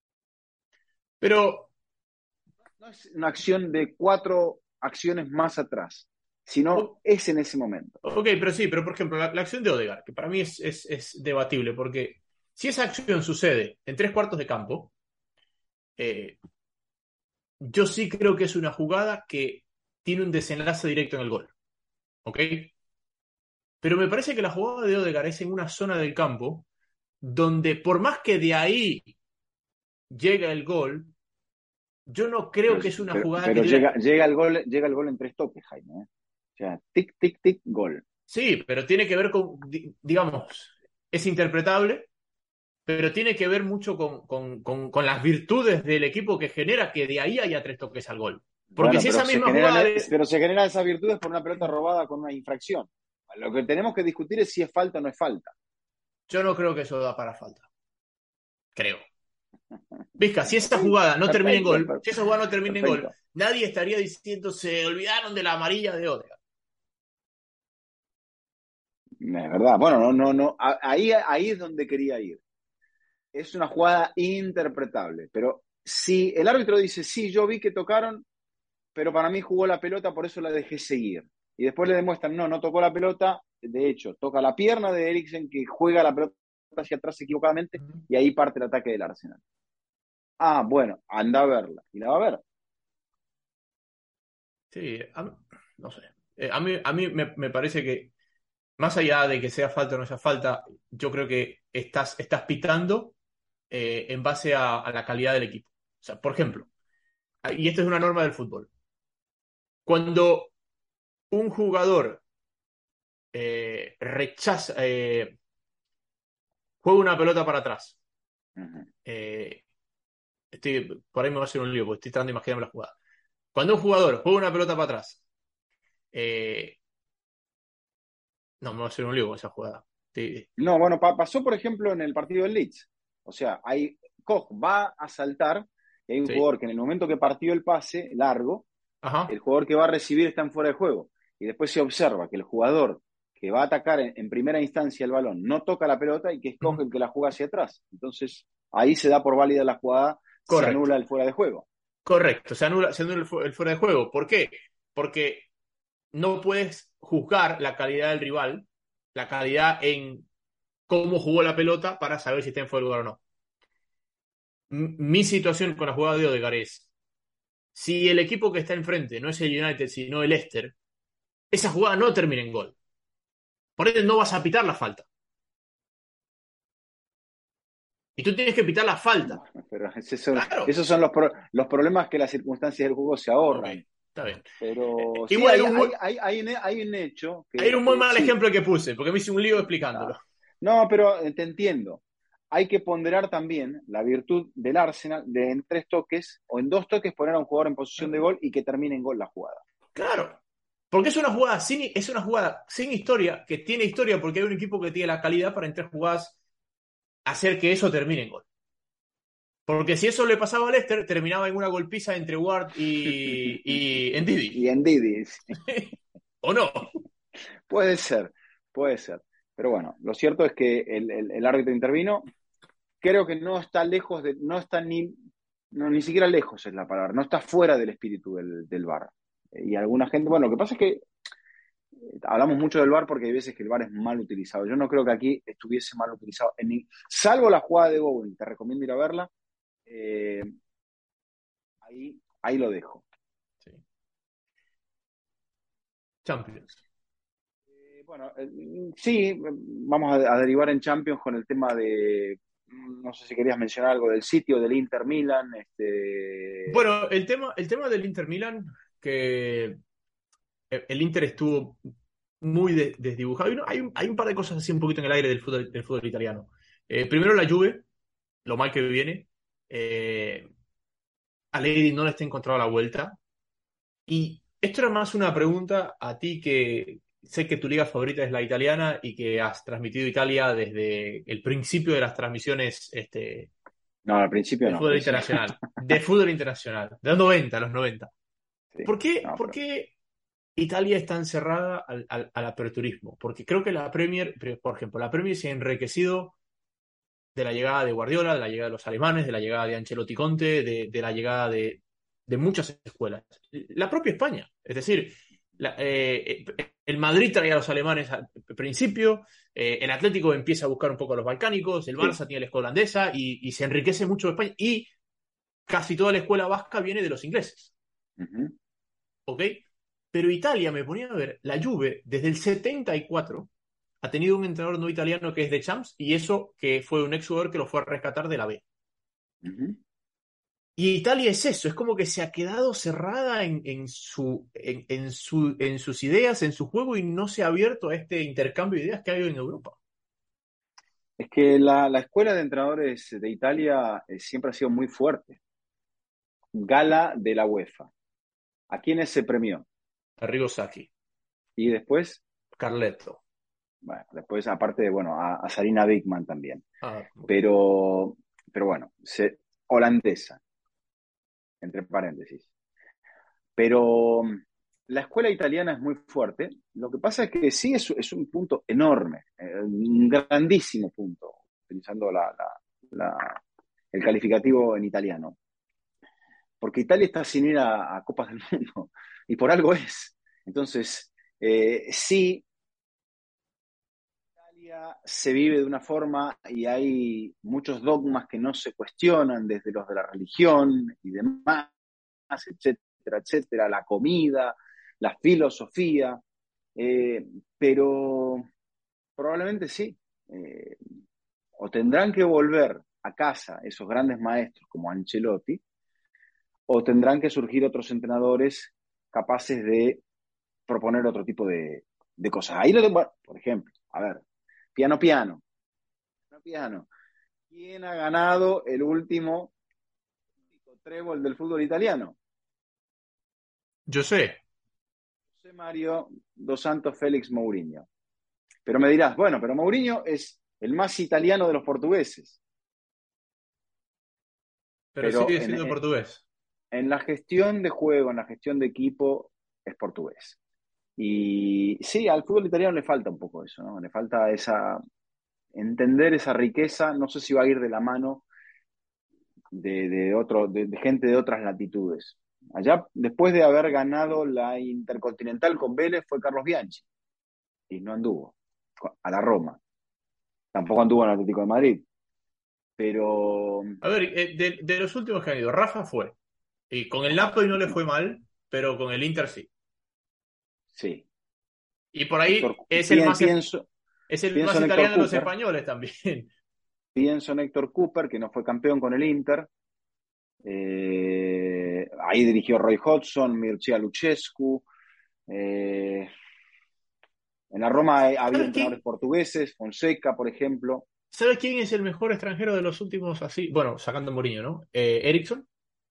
Pero, No es una acción de cuatro acciones más atrás, sino o- es en ese momento. ok, pero sí, pero por ejemplo, la, la acción de Odegaard, que para mí es, es, es debatible, porque si esa acción sucede en tres cuartos de campo, eh, yo sí creo que es una jugada que tiene un desenlace directo en el gol, ¿ok? Pero me parece que la jugada de Odegaard es en una zona del campo donde por más que de ahí llega el gol, yo no creo Pero, que es una pero, jugada que pero tuviera... llega, llega, el gol, llega el gol en tres toques, Jaime. ¿Eh? O sea, tic, tic, tic, gol. Sí, pero tiene que ver con, di- digamos, es interpretable, pero tiene que ver mucho con, con, con, con las virtudes del equipo que genera que de ahí haya tres toques al gol. Porque Bueno, si pero esa se misma generan, jugada de... pero se generan esas virtudes por una pelota robada con una infracción. Lo que tenemos que discutir es si es falta o no es falta. Yo no creo que eso da para falta. Creo. Vizca, si esa Ok, jugada no termina en perfecto, gol, per- si esa jugada no termina en gol, perfecto. nadie estaría diciendo se olvidaron de la amarilla de Odegaard. Es verdad. Bueno, no, no, no. A- Ahí, ahí es donde quería ir. Es una jugada interpretable. Pero si el árbitro dice, sí, yo vi que tocaron, pero para mí jugó la pelota, por eso la dejé seguir. Y después le demuestran, no, no tocó la pelota, de hecho, toca la pierna de Eriksen que juega la pelota hacia atrás equivocadamente y ahí parte el ataque del Arsenal. Ah, bueno, anda a verla. Y la va a ver. Sí, a mí- no sé. Eh, a mí, a mí me, me parece que, más allá de que sea falta o no sea falta, yo creo que estás, estás pitando eh, en base a, a la calidad del equipo. O sea, por ejemplo, y esto es una norma del fútbol, cuando un jugador eh, rechaza, eh, juega una pelota para atrás, Ujú. eh, estoy, por ahí me va a hacer un lío porque estoy tratando de imaginarme la jugada. Cuando un jugador juega una pelota para atrás, eh, no, me va a hacer un lío con esa jugada. Sí, No, bueno, pa- pasó por ejemplo en el partido del Leeds. O sea, hay, Koch va a saltar y hay un sí. jugador que en el momento que partió el pase largo, el Ajá. jugador que va a recibir está en fuera de juego. Y después se observa que el jugador que va a atacar en, en primera instancia el balón no toca la pelota y que es Koch Ujú. el que la juega hacia atrás. Entonces, ahí se da por válida la jugada, se Correcto. anula el fuera de juego. Correcto. Se anula, se anula el, fu- el fuera de juego. ¿Por qué? Porque no puedes juzgar la calidad del rival, la calidad en cómo jugó la pelota para saber si está en fuera de lugar o no. M- Mi situación con la jugada de Odegaard es, si el equipo que está enfrente no es el United, sino el Leicester, esa jugada no termina en gol. Por ende, no vas a pitar la falta. Y tú tienes que pitar la falta. Bueno, pero esos son, Claro. esos son los, pro- los problemas que las circunstancias del juego se Ok, ahorran. está bien. Pero sí, Igual hay hay, un, muy, hay, hay, hay, un, hay un hecho hay que, un muy que mal sí. ejemplo que puse, porque me hice un lío explicándolo. No, no, pero te entiendo. Hay que ponderar también la virtud del Arsenal de en tres toques o en dos toques poner a un jugador en posición de gol y que termine en gol la jugada. Claro. Porque es una jugada sin, es una jugada sin historia, que tiene historia porque hay un equipo que tiene la calidad para en tres jugadas hacer que eso termine en gol. Porque si eso le pasaba a Leicester, terminaba en una golpiza entre Ward y, y Y Ndidi. en Didi, ¿O no? puede ser, puede ser. Pero bueno, lo cierto es que el, el, el árbitro intervino. Creo que no está lejos de, no está ni, no, ni siquiera lejos es la palabra, no está fuera del espíritu del, del V A R. Y alguna gente, bueno, lo que pasa es que hablamos mucho del V A R porque hay veces que el V A R es mal utilizado. Yo no creo que aquí estuviese mal utilizado, en ni- salvo la jugada de Bowen, te recomiendo ir a verla. Eh, ahí, ahí lo dejo. Sí. Champions. Eh, bueno, eh, sí, vamos a, a derivar en Champions con el tema de, no sé si querías mencionar algo del sitio del Inter Milan. Este, Bueno, el tema, el tema del Inter Milan, que el Inter estuvo muy de- desdibujado. Y no, hay, un, hay un par de cosas así un poquito en el aire del fútbol, del fútbol italiano. Eh, primero la Juve, lo mal que viene. Eh, Allegri no le está encontrando la vuelta. Y esto era más una pregunta a ti que sé que tu liga favorita es la italiana y que has transmitido Italia desde el principio de las transmisiones este, No, al principio de no, al fútbol principio. internacional. De fútbol internacional, de los noventa, los noventa. Sí, ¿Por qué, no, por pero qué Italia es tan cerrada al, al, al aperturismo? Porque creo que la Premier, por ejemplo, la Premier se ha enriquecido de la llegada de Guardiola, de la llegada de los alemanes, de la llegada de Ancelotti Conte, de, de la llegada de, de, muchas escuelas. La propia España, es decir, la, eh, el Madrid traía a los alemanes al principio, eh, el Atlético empieza a buscar un poco a los balcánicos, el sí. Barça tiene la escuela holandesa y, y se enriquece mucho España y casi toda la escuela vasca viene de los ingleses, Ujú. ¿ok? Pero Italia, me ponía a ver, la Juve desde el setenta y cuatro ha tenido un entrenador no italiano que es de Champs y eso que fue un ex jugador que lo fue a rescatar de la B. Ujú. Y Italia es eso, es como que se ha quedado cerrada en, en, su, en, en, su, en sus ideas, en su juego y no se ha abierto a este intercambio de ideas que hay hoy en Europa. Es que la, la escuela de entrenadores de Italia eh, siempre ha sido muy fuerte. Gala de la UEFA. ¿A quiénes se premió? Arrigo Sacchi, Y después, Carletto. bueno, después aparte de, bueno, a, a Sarina Bigman también. Ah, Pero, pero bueno, se, holandesa, entre paréntesis. Pero mm, la escuela italiana es muy fuerte. Lo que pasa es que sí es, es un punto enorme, eh, un grandísimo punto, utilizando la, la- la- el calificativo en italiano. Porque Italia está sin ir a, a Copas del Mundo, y por algo es. Entonces, eh, sí, Italia se vive de una forma y hay muchos dogmas que no se cuestionan, desde los de la religión y demás, etcétera, etcétera, la comida, la filosofía, eh, pero probablemente sí. Eh, o tendrán que volver a casa esos grandes maestros como Ancelotti, o tendrán que surgir otros entrenadores capaces de proponer otro tipo de, de cosas. Ahí lo tengo, bueno, por ejemplo, a ver, piano, piano, piano, piano. ¿Quién ha ganado el último trébol del fútbol italiano? yo sé, José Mario dos Santos Félix Mourinho. Pero me dirás, bueno, pero Mourinho es el más italiano de los portugueses. pero Pero sigue en, siendo en, portugués. en la gestión de juego, en la gestión de equipo, es portugués. Y sí, al fútbol italiano le falta un poco eso, ¿no? Le falta esa, entender esa riqueza, no sé si va a ir de la mano de, de, otro, de, de gente de otras latitudes. Allá, después de haber ganado la Intercontinental con Vélez, fue Carlos Bianchi, y no anduvo a la Roma. Tampoco anduvo en el Atlético de Madrid. Pero A ver, eh, de, de los últimos que han ido, Rafa fue. Y con el Napoli no le fue mal, pero con el Inter sí. sí, Y por Héctor, ahí es el pi- más, es pienso, el pienso más en Héctor italiano de los Cooper, españoles también. pienso en Héctor Cooper, que no fue campeón con el Inter. Eh, ahí dirigió Roy Hodgson, Mircea Luchescu. Eh, en la Roma ha habido ¿Sabes entrenadores quién? portugueses, Fonseca, por ejemplo. ¿Sabes quién es el mejor extranjero de los últimos así? Bueno, sacando a Mourinho, ¿no? Eh, Ericsson.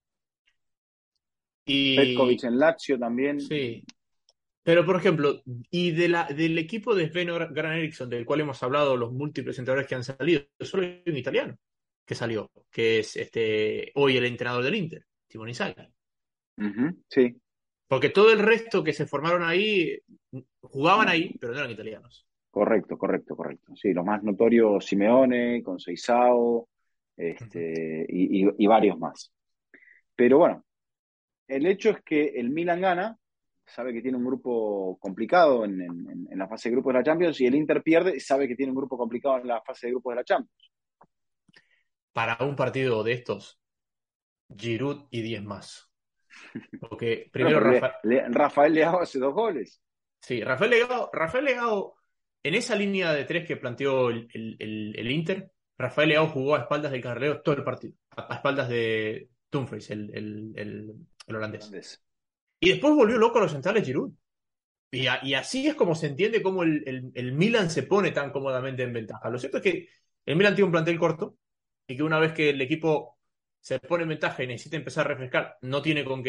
Petkovic Y en Lazio también. sí. Pero, por ejemplo, y de la, del equipo de Sven Gran Eriksson, del cual hemos hablado, los múltiples entrenadores que han salido, solo hay un italiano que salió, que es este hoy el entrenador del Inter, Simone Inzaghi. Ujú, sí, Porque todo el resto que se formaron ahí jugaban no, ahí, pero no eran italianos. correcto, correcto, correcto. Sí, los más notorios, Simeone, Conceição, Ujú. este, y, y- y varios más. Pero bueno, el hecho es que el Milan gana, sabe que tiene un grupo complicado en, en- en la fase de grupos de la Champions, y el Inter pierde, sabe que tiene un grupo complicado en la fase de grupos de la Champions. Para un partido de estos, Giroud y diez más. Porque Bueno, primero pero le- Rafa, le- Rafael Leao hace dos goles. sí, Rafael Legado, Rafael Legado, en esa línea de tres que planteó el, el- el- el Inter, Rafael Legado jugó a espaldas del Carrero todo el partido, a, a espaldas de Dumfries, el, el- el- el holandés. Holandés. Y después volvió loco a los centrales Giroud. Y, a- y así es como se entiende cómo el, el- el Milan se pone tan cómodamente en ventaja. Lo cierto es que el Milan tiene un plantel corto y que una vez que el equipo se pone en ventaja y necesita empezar a refrescar, no tiene con qué.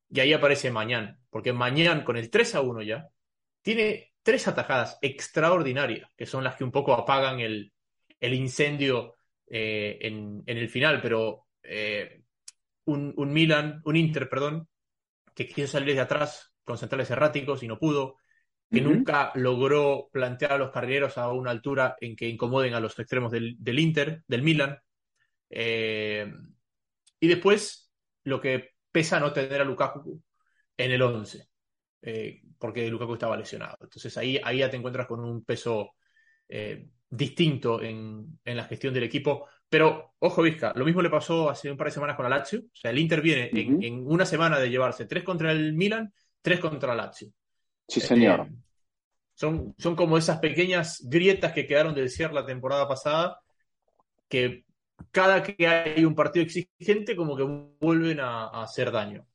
Y ahí aparece Mañán, porque Mañán con el tres a uno ya tiene tres atajadas extraordinarias, que son las que un poco apagan el, el incendio eh, en, en el final, pero eh, un, un Milan, un Inter, perdón, que quiso salir de atrás con centrales erráticos y no pudo, que Ujú, nunca logró plantear a los carrileros a una altura en que incomoden a los extremos del, del Inter, del Milan. Eh, y después, lo que pesa no tener a Lukaku en el once, eh, porque Lukaku estaba lesionado. Entonces ahí, ahí ya te encuentras con un peso eh, distinto en, en, la gestión del equipo. Pero, ojo, Vizca, lo mismo le pasó hace un par de semanas con la Lazio. O sea, el Inter viene en, ujú. en una semana de llevarse tres contra el Milan, tres contra la Lazio. Sí, Eh, señor. son, son como esas pequeñas grietas que quedaron del cierre la temporada pasada, que cada que hay un partido exigente, como que vuelven a, a hacer daño.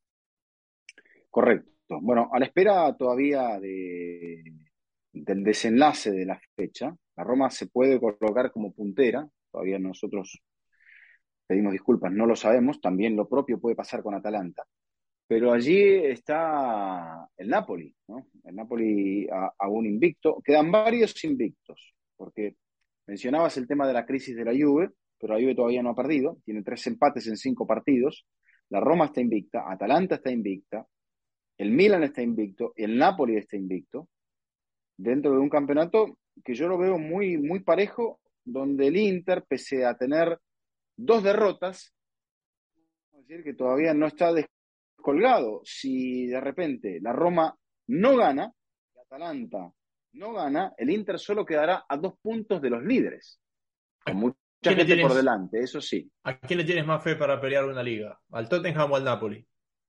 Correcto. Bueno, a la espera todavía de, del desenlace de la fecha, la Roma se puede colocar como puntera, todavía nosotros pedimos disculpas, no lo sabemos, también lo propio puede pasar con Atalanta, pero allí está el Napoli, ¿no? El Napoli a- aún invicto, quedan varios invictos, porque mencionabas el tema de la crisis de la Juve, pero la Juve todavía no ha perdido, tiene tres empates en cinco partidos, la Roma está invicta, Atalanta está invicta, el Milan está invicto, el Napoli está invicto, dentro de un campeonato que yo lo veo muy, muy parejo, donde el Inter, pese a tener dos derrotas, es decir, que todavía no está descolgado. Si de repente la Roma no gana, y Atalanta no gana, el Inter solo quedará a dos puntos de los líderes, ¿A con mucha quién le gente por tienes, delante, eso sí. a quién le tienes más fe para pelear una liga? ¿Al Tottenham o al Napoli?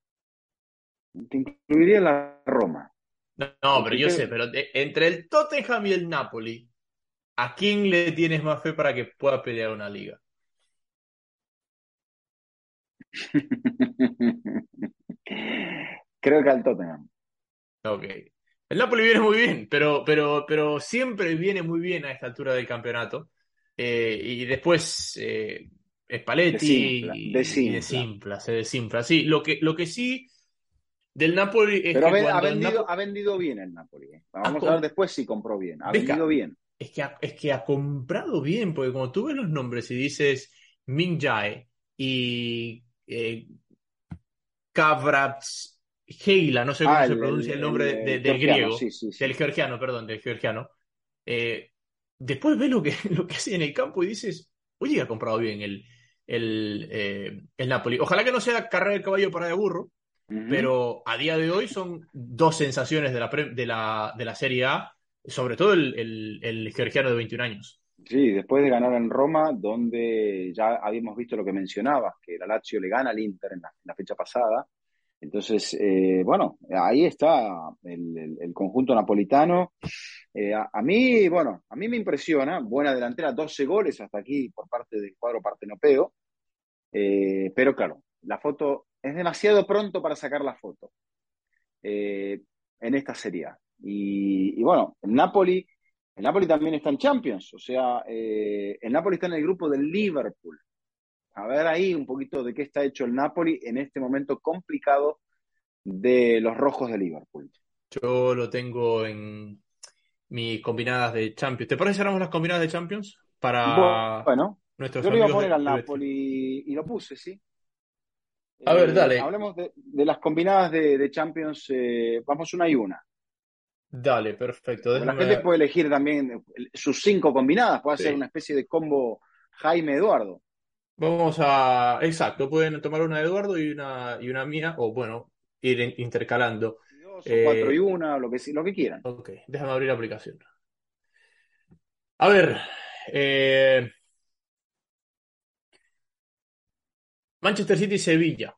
Te incluiría la Roma, No, no, pero porque yo creo, sé, pero de- entre el Tottenham y el Napoli, ¿a quién le tienes más fe para que pueda pelear una liga? creo que al Tottenham. Ok. El Napoli viene muy bien, pero, pero, pero siempre viene muy bien a esta altura del campeonato. Eh, y después eh, Desinfla, Spalletti y, y desinfla. desinfla, se desinfla. Sí, lo que, lo que sí del Napoli es Pero ha, que ve- ha cuando el vendido, Napoli... ha vendido bien el Napoli. ¿Eh? Ha, Vamos a ver com- después si compró bien. Ha vendido Vesca, bien. es que ha, es que ha comprado bien, porque como tú ves los nombres y dices Min Jae y eh, Kvaratskhelia, no sé cómo Ah, se el, el, pronuncia el el, nombre de- el del georgiano, griego, sí, sí, del sí. georgiano, perdón, del georgiano. Eh, después ves lo que, lo que hace en el campo y dices, oye, ha comprado bien el, el, eh, el Napoli. Ojalá que no sea carrera de caballo para de burro, Ujú. pero a día de hoy son dos sensaciones de la, pre- de la, de la Serie A, sobre todo el, el, el georgiano de veintiún años. Sí, después de ganar en Roma, donde ya habíamos visto lo que mencionabas, que la Lazio le gana al Inter en la, en la fecha pasada. Entonces, eh, bueno, ahí está el, el- el conjunto napolitano. Eh, a, a mí, bueno, a mí me impresiona, buena delantera, doce goles hasta aquí por parte del cuadro partenopeo. Eh, pero claro, la foto es demasiado pronto para sacar la foto eh, en esta Serie A. Y, y bueno, el Napoli, el Napoli también está en Champions, o sea, eh, el Napoli está en el grupo del Liverpool. A ver ahí un poquito de qué está hecho el Napoli en este momento complicado de los rojos de Liverpool. Yo lo tengo en mis combinadas de Champions. ¿Te parece que hagamos las combinadas de Champions para Bueno, nuestros yo le iba a amigos poner de, al de Betfair? Napoli y lo puse, sí. A ver, Eh, dale, hablemos de, de las combinadas de, de Champions, eh, vamos una y una. dale, perfecto. Porque la gente Déjame, puede elegir también sus cinco combinadas, puede hacer una sí. especie de combo Jaime Eduardo. Vamos a, exacto, pueden tomar una de Eduardo y una, y una mía, o bueno, ir in- intercalando. Y dos o cuatro y Eh, una, lo que, lo que quieran. ok, déjame abrir la aplicación. A ver, eh, Manchester City-Sevilla.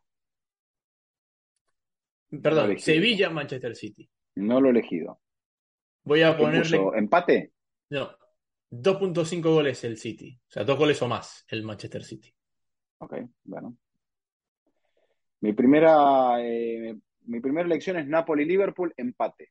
No lo he Perdón, elegido yo. Sevilla-Manchester City. No lo he elegido. Voy a ¿Qué puso? ponerle, ¿Empate? no, dos punto cinco goles el City. O sea, dos goles o más el Manchester City. Ok, bueno. Mi primera, eh, mi primera elección es Napoli-Liverpool, empate.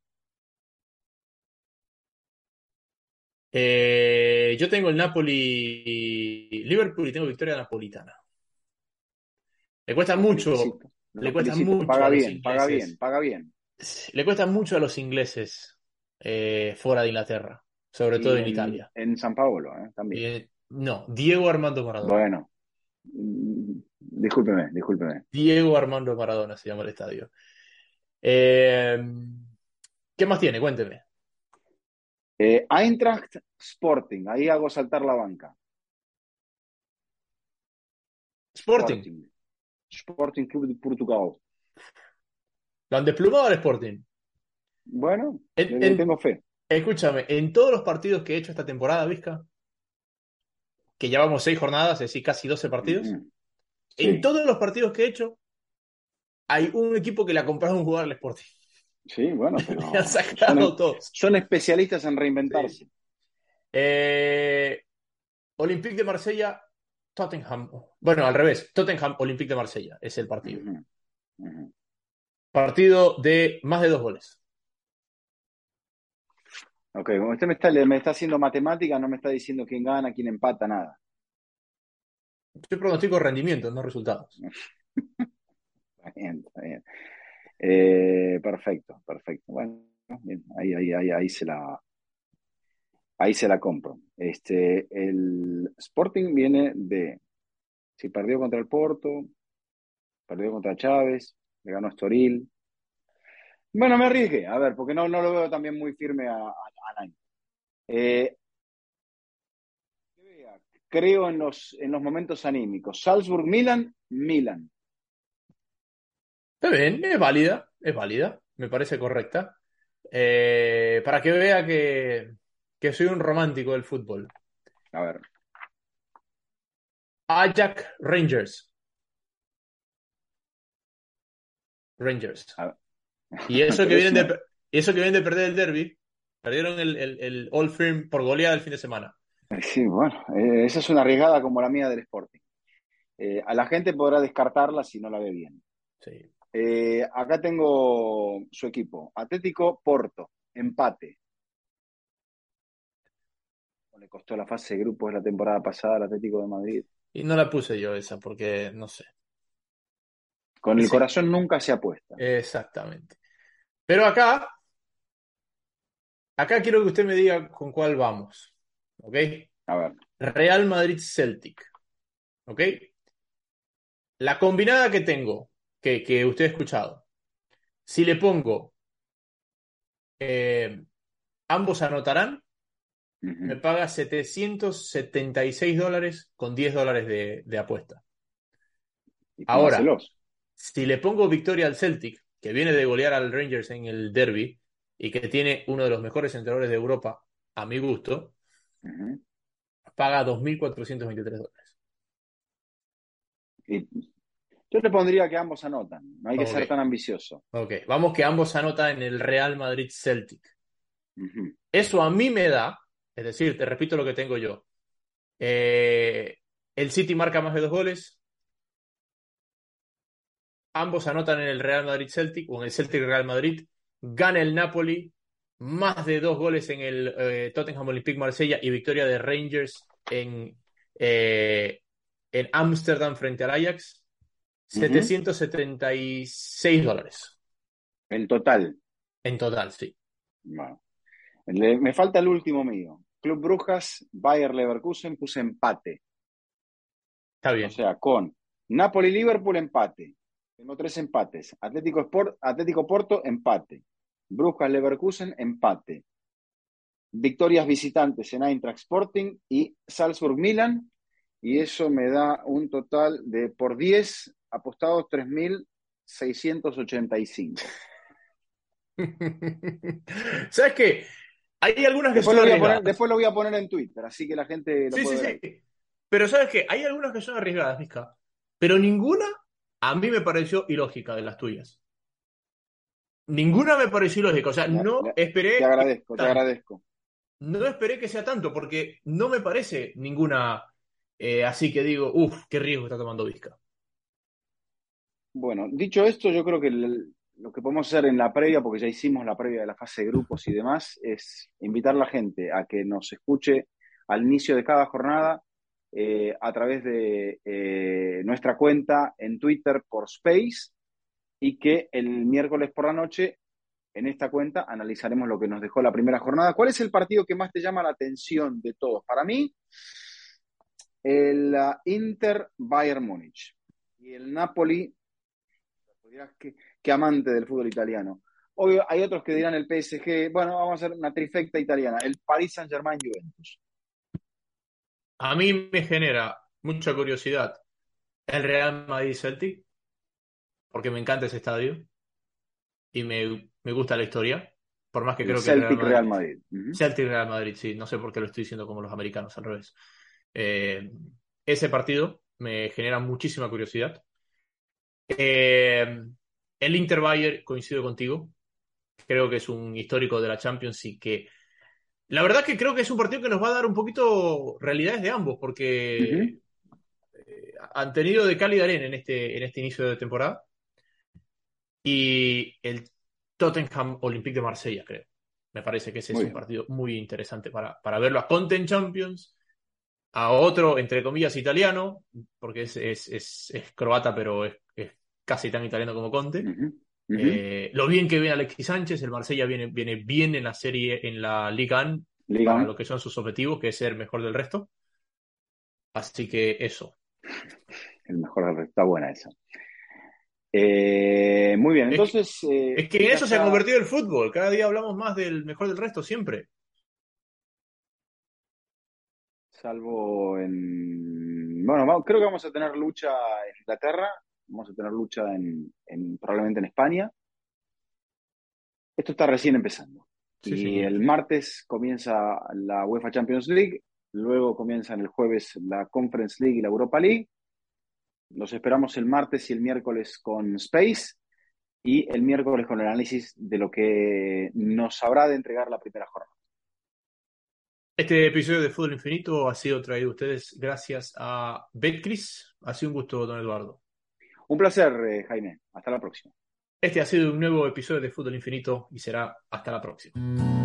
Eh, yo tengo el Napoli-Liverpool y tengo victoria napolitana. Me cuesta Te mucho felicito. le Lo cuesta felicito. mucho Paga a los bien, paga bien, ingleses. paga bien. Le cuesta mucho a los ingleses eh, fuera de Inglaterra, sobre todo Y en en, Italia. en San Paolo, ¿eh? Y, También. eh, no, Diego Armando Maradona. Bueno, mm, discúlpeme, discúlpeme. Diego Armando Maradona se llama el estadio. Eh, ¿Qué más tiene? Cuénteme. Eh, Eintracht Sporting, ahí hago saltar la banca. Sporting. Sporting, Sporting Club de Portugal. Lo han desplumado al Sporting. Bueno, En, yo le en- tengo fe. escúchame, en todos los partidos que he hecho esta temporada, Vizca, que llevamos seis jornadas, es decir, casi doce partidos, Ujú. en Sí, todos los partidos que he hecho, hay un equipo que le ha comprado un jugador al Sporting. sí, bueno, Le han pero sacado son, todos. son especialistas en Sí. reinventarse. Eh, Olympique de Marsella, Tottenham. Bueno, al revés. Tottenham, Olympique de Marsella es el partido. Ujú, ujú. Partido de más de dos goles. Ok, como usted me está, me está haciendo matemática, no me está diciendo quién gana, quién empata, nada. Yo pronostico rendimientos, no resultados. Está bien, está bien. Eh, perfecto, perfecto. Bueno, bien, ahí, ahí, ahí, ahí se la, ahí se la compro. Este, el Sporting viene de, si perdió contra el Porto, perdió contra Chávez, le ganó a Estoril. Bueno, me arriesgué, a ver, porque no, no lo veo también muy firme a, a, a Nine. Eh, creo en los, en los momentos anímicos. Salzburg-Milan, Milan. Está bien, es válida, es válida, me parece correcta. Eh, para que vea que, que soy un romántico del fútbol. A ver, Ajax Rangers. Rangers. a ver. Y eso que Pero es vienen de, una, per- y eso que vienen de perder el derby, perdieron el, el, el Old Firm por goleada el fin de semana. sí, bueno, eh, esa es una arriesgada como la mía del Sporting. Eh, a la gente podrá descartarla si no la ve bien. Sí. Eh, acá tengo su equipo. Atlético Porto, empate. Le costó la fase de grupos la temporada pasada al Atlético de Madrid. Y no la puse yo esa porque no sé. Con el Sí, corazón nunca se apuesta. exactamente. Pero acá, acá quiero que usted me diga con cuál vamos. ¿Ok? A ver. Real Madrid Celtic. ¿Ok? La combinada que tengo, que, que usted ha escuchado. Si le pongo eh, ambos anotarán, me Ujú. paga setecientos setenta y seis dólares con diez dólares de, de apuesta. Y Ahora, póngaselos. si le pongo victoria al Celtic, que viene de golear al Rangers en el derby y que tiene uno de los mejores entrenadores de Europa, a mi gusto, Ujú. paga dos mil cuatrocientos veintitrés dólares. Y yo le pondría que ambos anotan. No hay que Ok, ser tan ambicioso. ok. Vamos que ambos anotan en el Real Madrid Celtic. Ujú. Eso a mí me da, es decir, te repito lo que tengo yo. Eh, el City marca más de dos goles. Ambos anotan en el Real Madrid Celtic o en el Celtic Real Madrid. Gana el Napoli. Más de dos goles en el eh, Tottenham Olympique Marsella y victoria de Rangers en eh, en Ámsterdam frente al Ajax. Ujú. setecientos setenta y seis dólares El total. en total, sí. Bueno. Le- me falta el último mío. Club Brujas, Bayer Leverkusen, puse empate. Está O bien. sea, con Napoli-Liverpool, empate. Tengo tres empates. Atlético, Sport, Atlético Porto, empate. Brujas-Leverkusen, empate. Victorias visitantes en Eintracht Sporting y Salzburg-Milan. Y eso me da un total de, por diez apostados, tres mil seiscientos ochenta y cinco. ¿Sabes qué? Hay algunas que Después son lo voy a poner, arriesgadas. después lo voy a poner en Twitter, así que la gente lo Sí, puede sí, ver sí. ahí. Pero ¿sabes qué? Hay algunas que son arriesgadas, Miska. Pero ninguna a mí me pareció ilógica de las tuyas. Ninguna me pareció ilógica. O sea, Le- no le- te esperé que agradezco, te sea tanto. agradezco. No esperé que sea tanto, porque no me parece ninguna eh, así que digo, uff, qué riesgo está tomando Vizca. Bueno, dicho esto, yo creo que el- lo que podemos hacer en la previa, porque ya hicimos la previa de la fase de grupos y demás, es invitar a la gente a que nos escuche al inicio de cada jornada eh, a través de eh, nuestra cuenta en Twitter por Space. y que el miércoles por la noche, en esta cuenta, analizaremos lo que nos dejó la primera jornada. ¿Cuál es el partido que más te llama la atención de todos? Para mí, el uh, Inter Bayern Múnich y el Napoli, dirás que, que amante del fútbol italiano. Obvio, hay otros que dirán el P S G, bueno, vamos a hacer una trifecta italiana, el Paris Saint-Germain Juventus. A mí me genera mucha curiosidad el Real Madrid Celtic, porque me encanta ese estadio y me, me gusta la historia, por más que El creo que el Real Celtic Real Madrid, Madrid. Uh-huh. Celtic Real Madrid, sí, no sé por qué lo estoy diciendo como los americanos, al revés. Eh, Ese partido me genera muchísima curiosidad. Eh, el Inter Bayern, coincido contigo, creo que es un histórico de la Champions y que la verdad que creo que es un partido que nos va a dar un poquito realidades de ambos, Uh-huh. porque eh, han tenido de cal y de arena en este, en este inicio de temporada. Y el Tottenham Olympique de Marsella, creo. Me parece que ese es Muy un bien. partido muy interesante para, para verlo a Conte en Champions, a otro, entre comillas, italiano, porque es, es, es, es croata, pero es, es casi tan italiano como Conte. Uh-huh. Uh-huh. Eh, lo bien que viene Alexis Sánchez, el Marsella viene, viene bien en la serie, en la Liga uno, Liga para uno. lo que son sus objetivos, que es ser mejor del resto. Así que eso. El mejor del resto. Está buena esa. Eh, muy bien, Es que, entonces eh, es que en ya eso se ha está, convertido el fútbol. Cada día hablamos más del mejor del resto, siempre. salvo en... Bueno, vamos- creo que vamos a tener lucha en Inglaterra, vamos a tener lucha en, en- probablemente en España. Esto está recién empezando. Sí, Y señor. el martes comienza la UEFA Champions League, luego comienzan el jueves la Conference League y la Europa League. Los esperamos el martes y el miércoles con Space y el miércoles con el análisis de lo que nos habrá de entregar la primera jornada. Este episodio de Fútbol Infinito ha sido traído a ustedes gracias a Betcris. Ha sido un gusto, don Eduardo. Un placer, eh, Jaime. Hasta la próxima. Este ha sido un nuevo episodio de Fútbol Infinito y será hasta la próxima.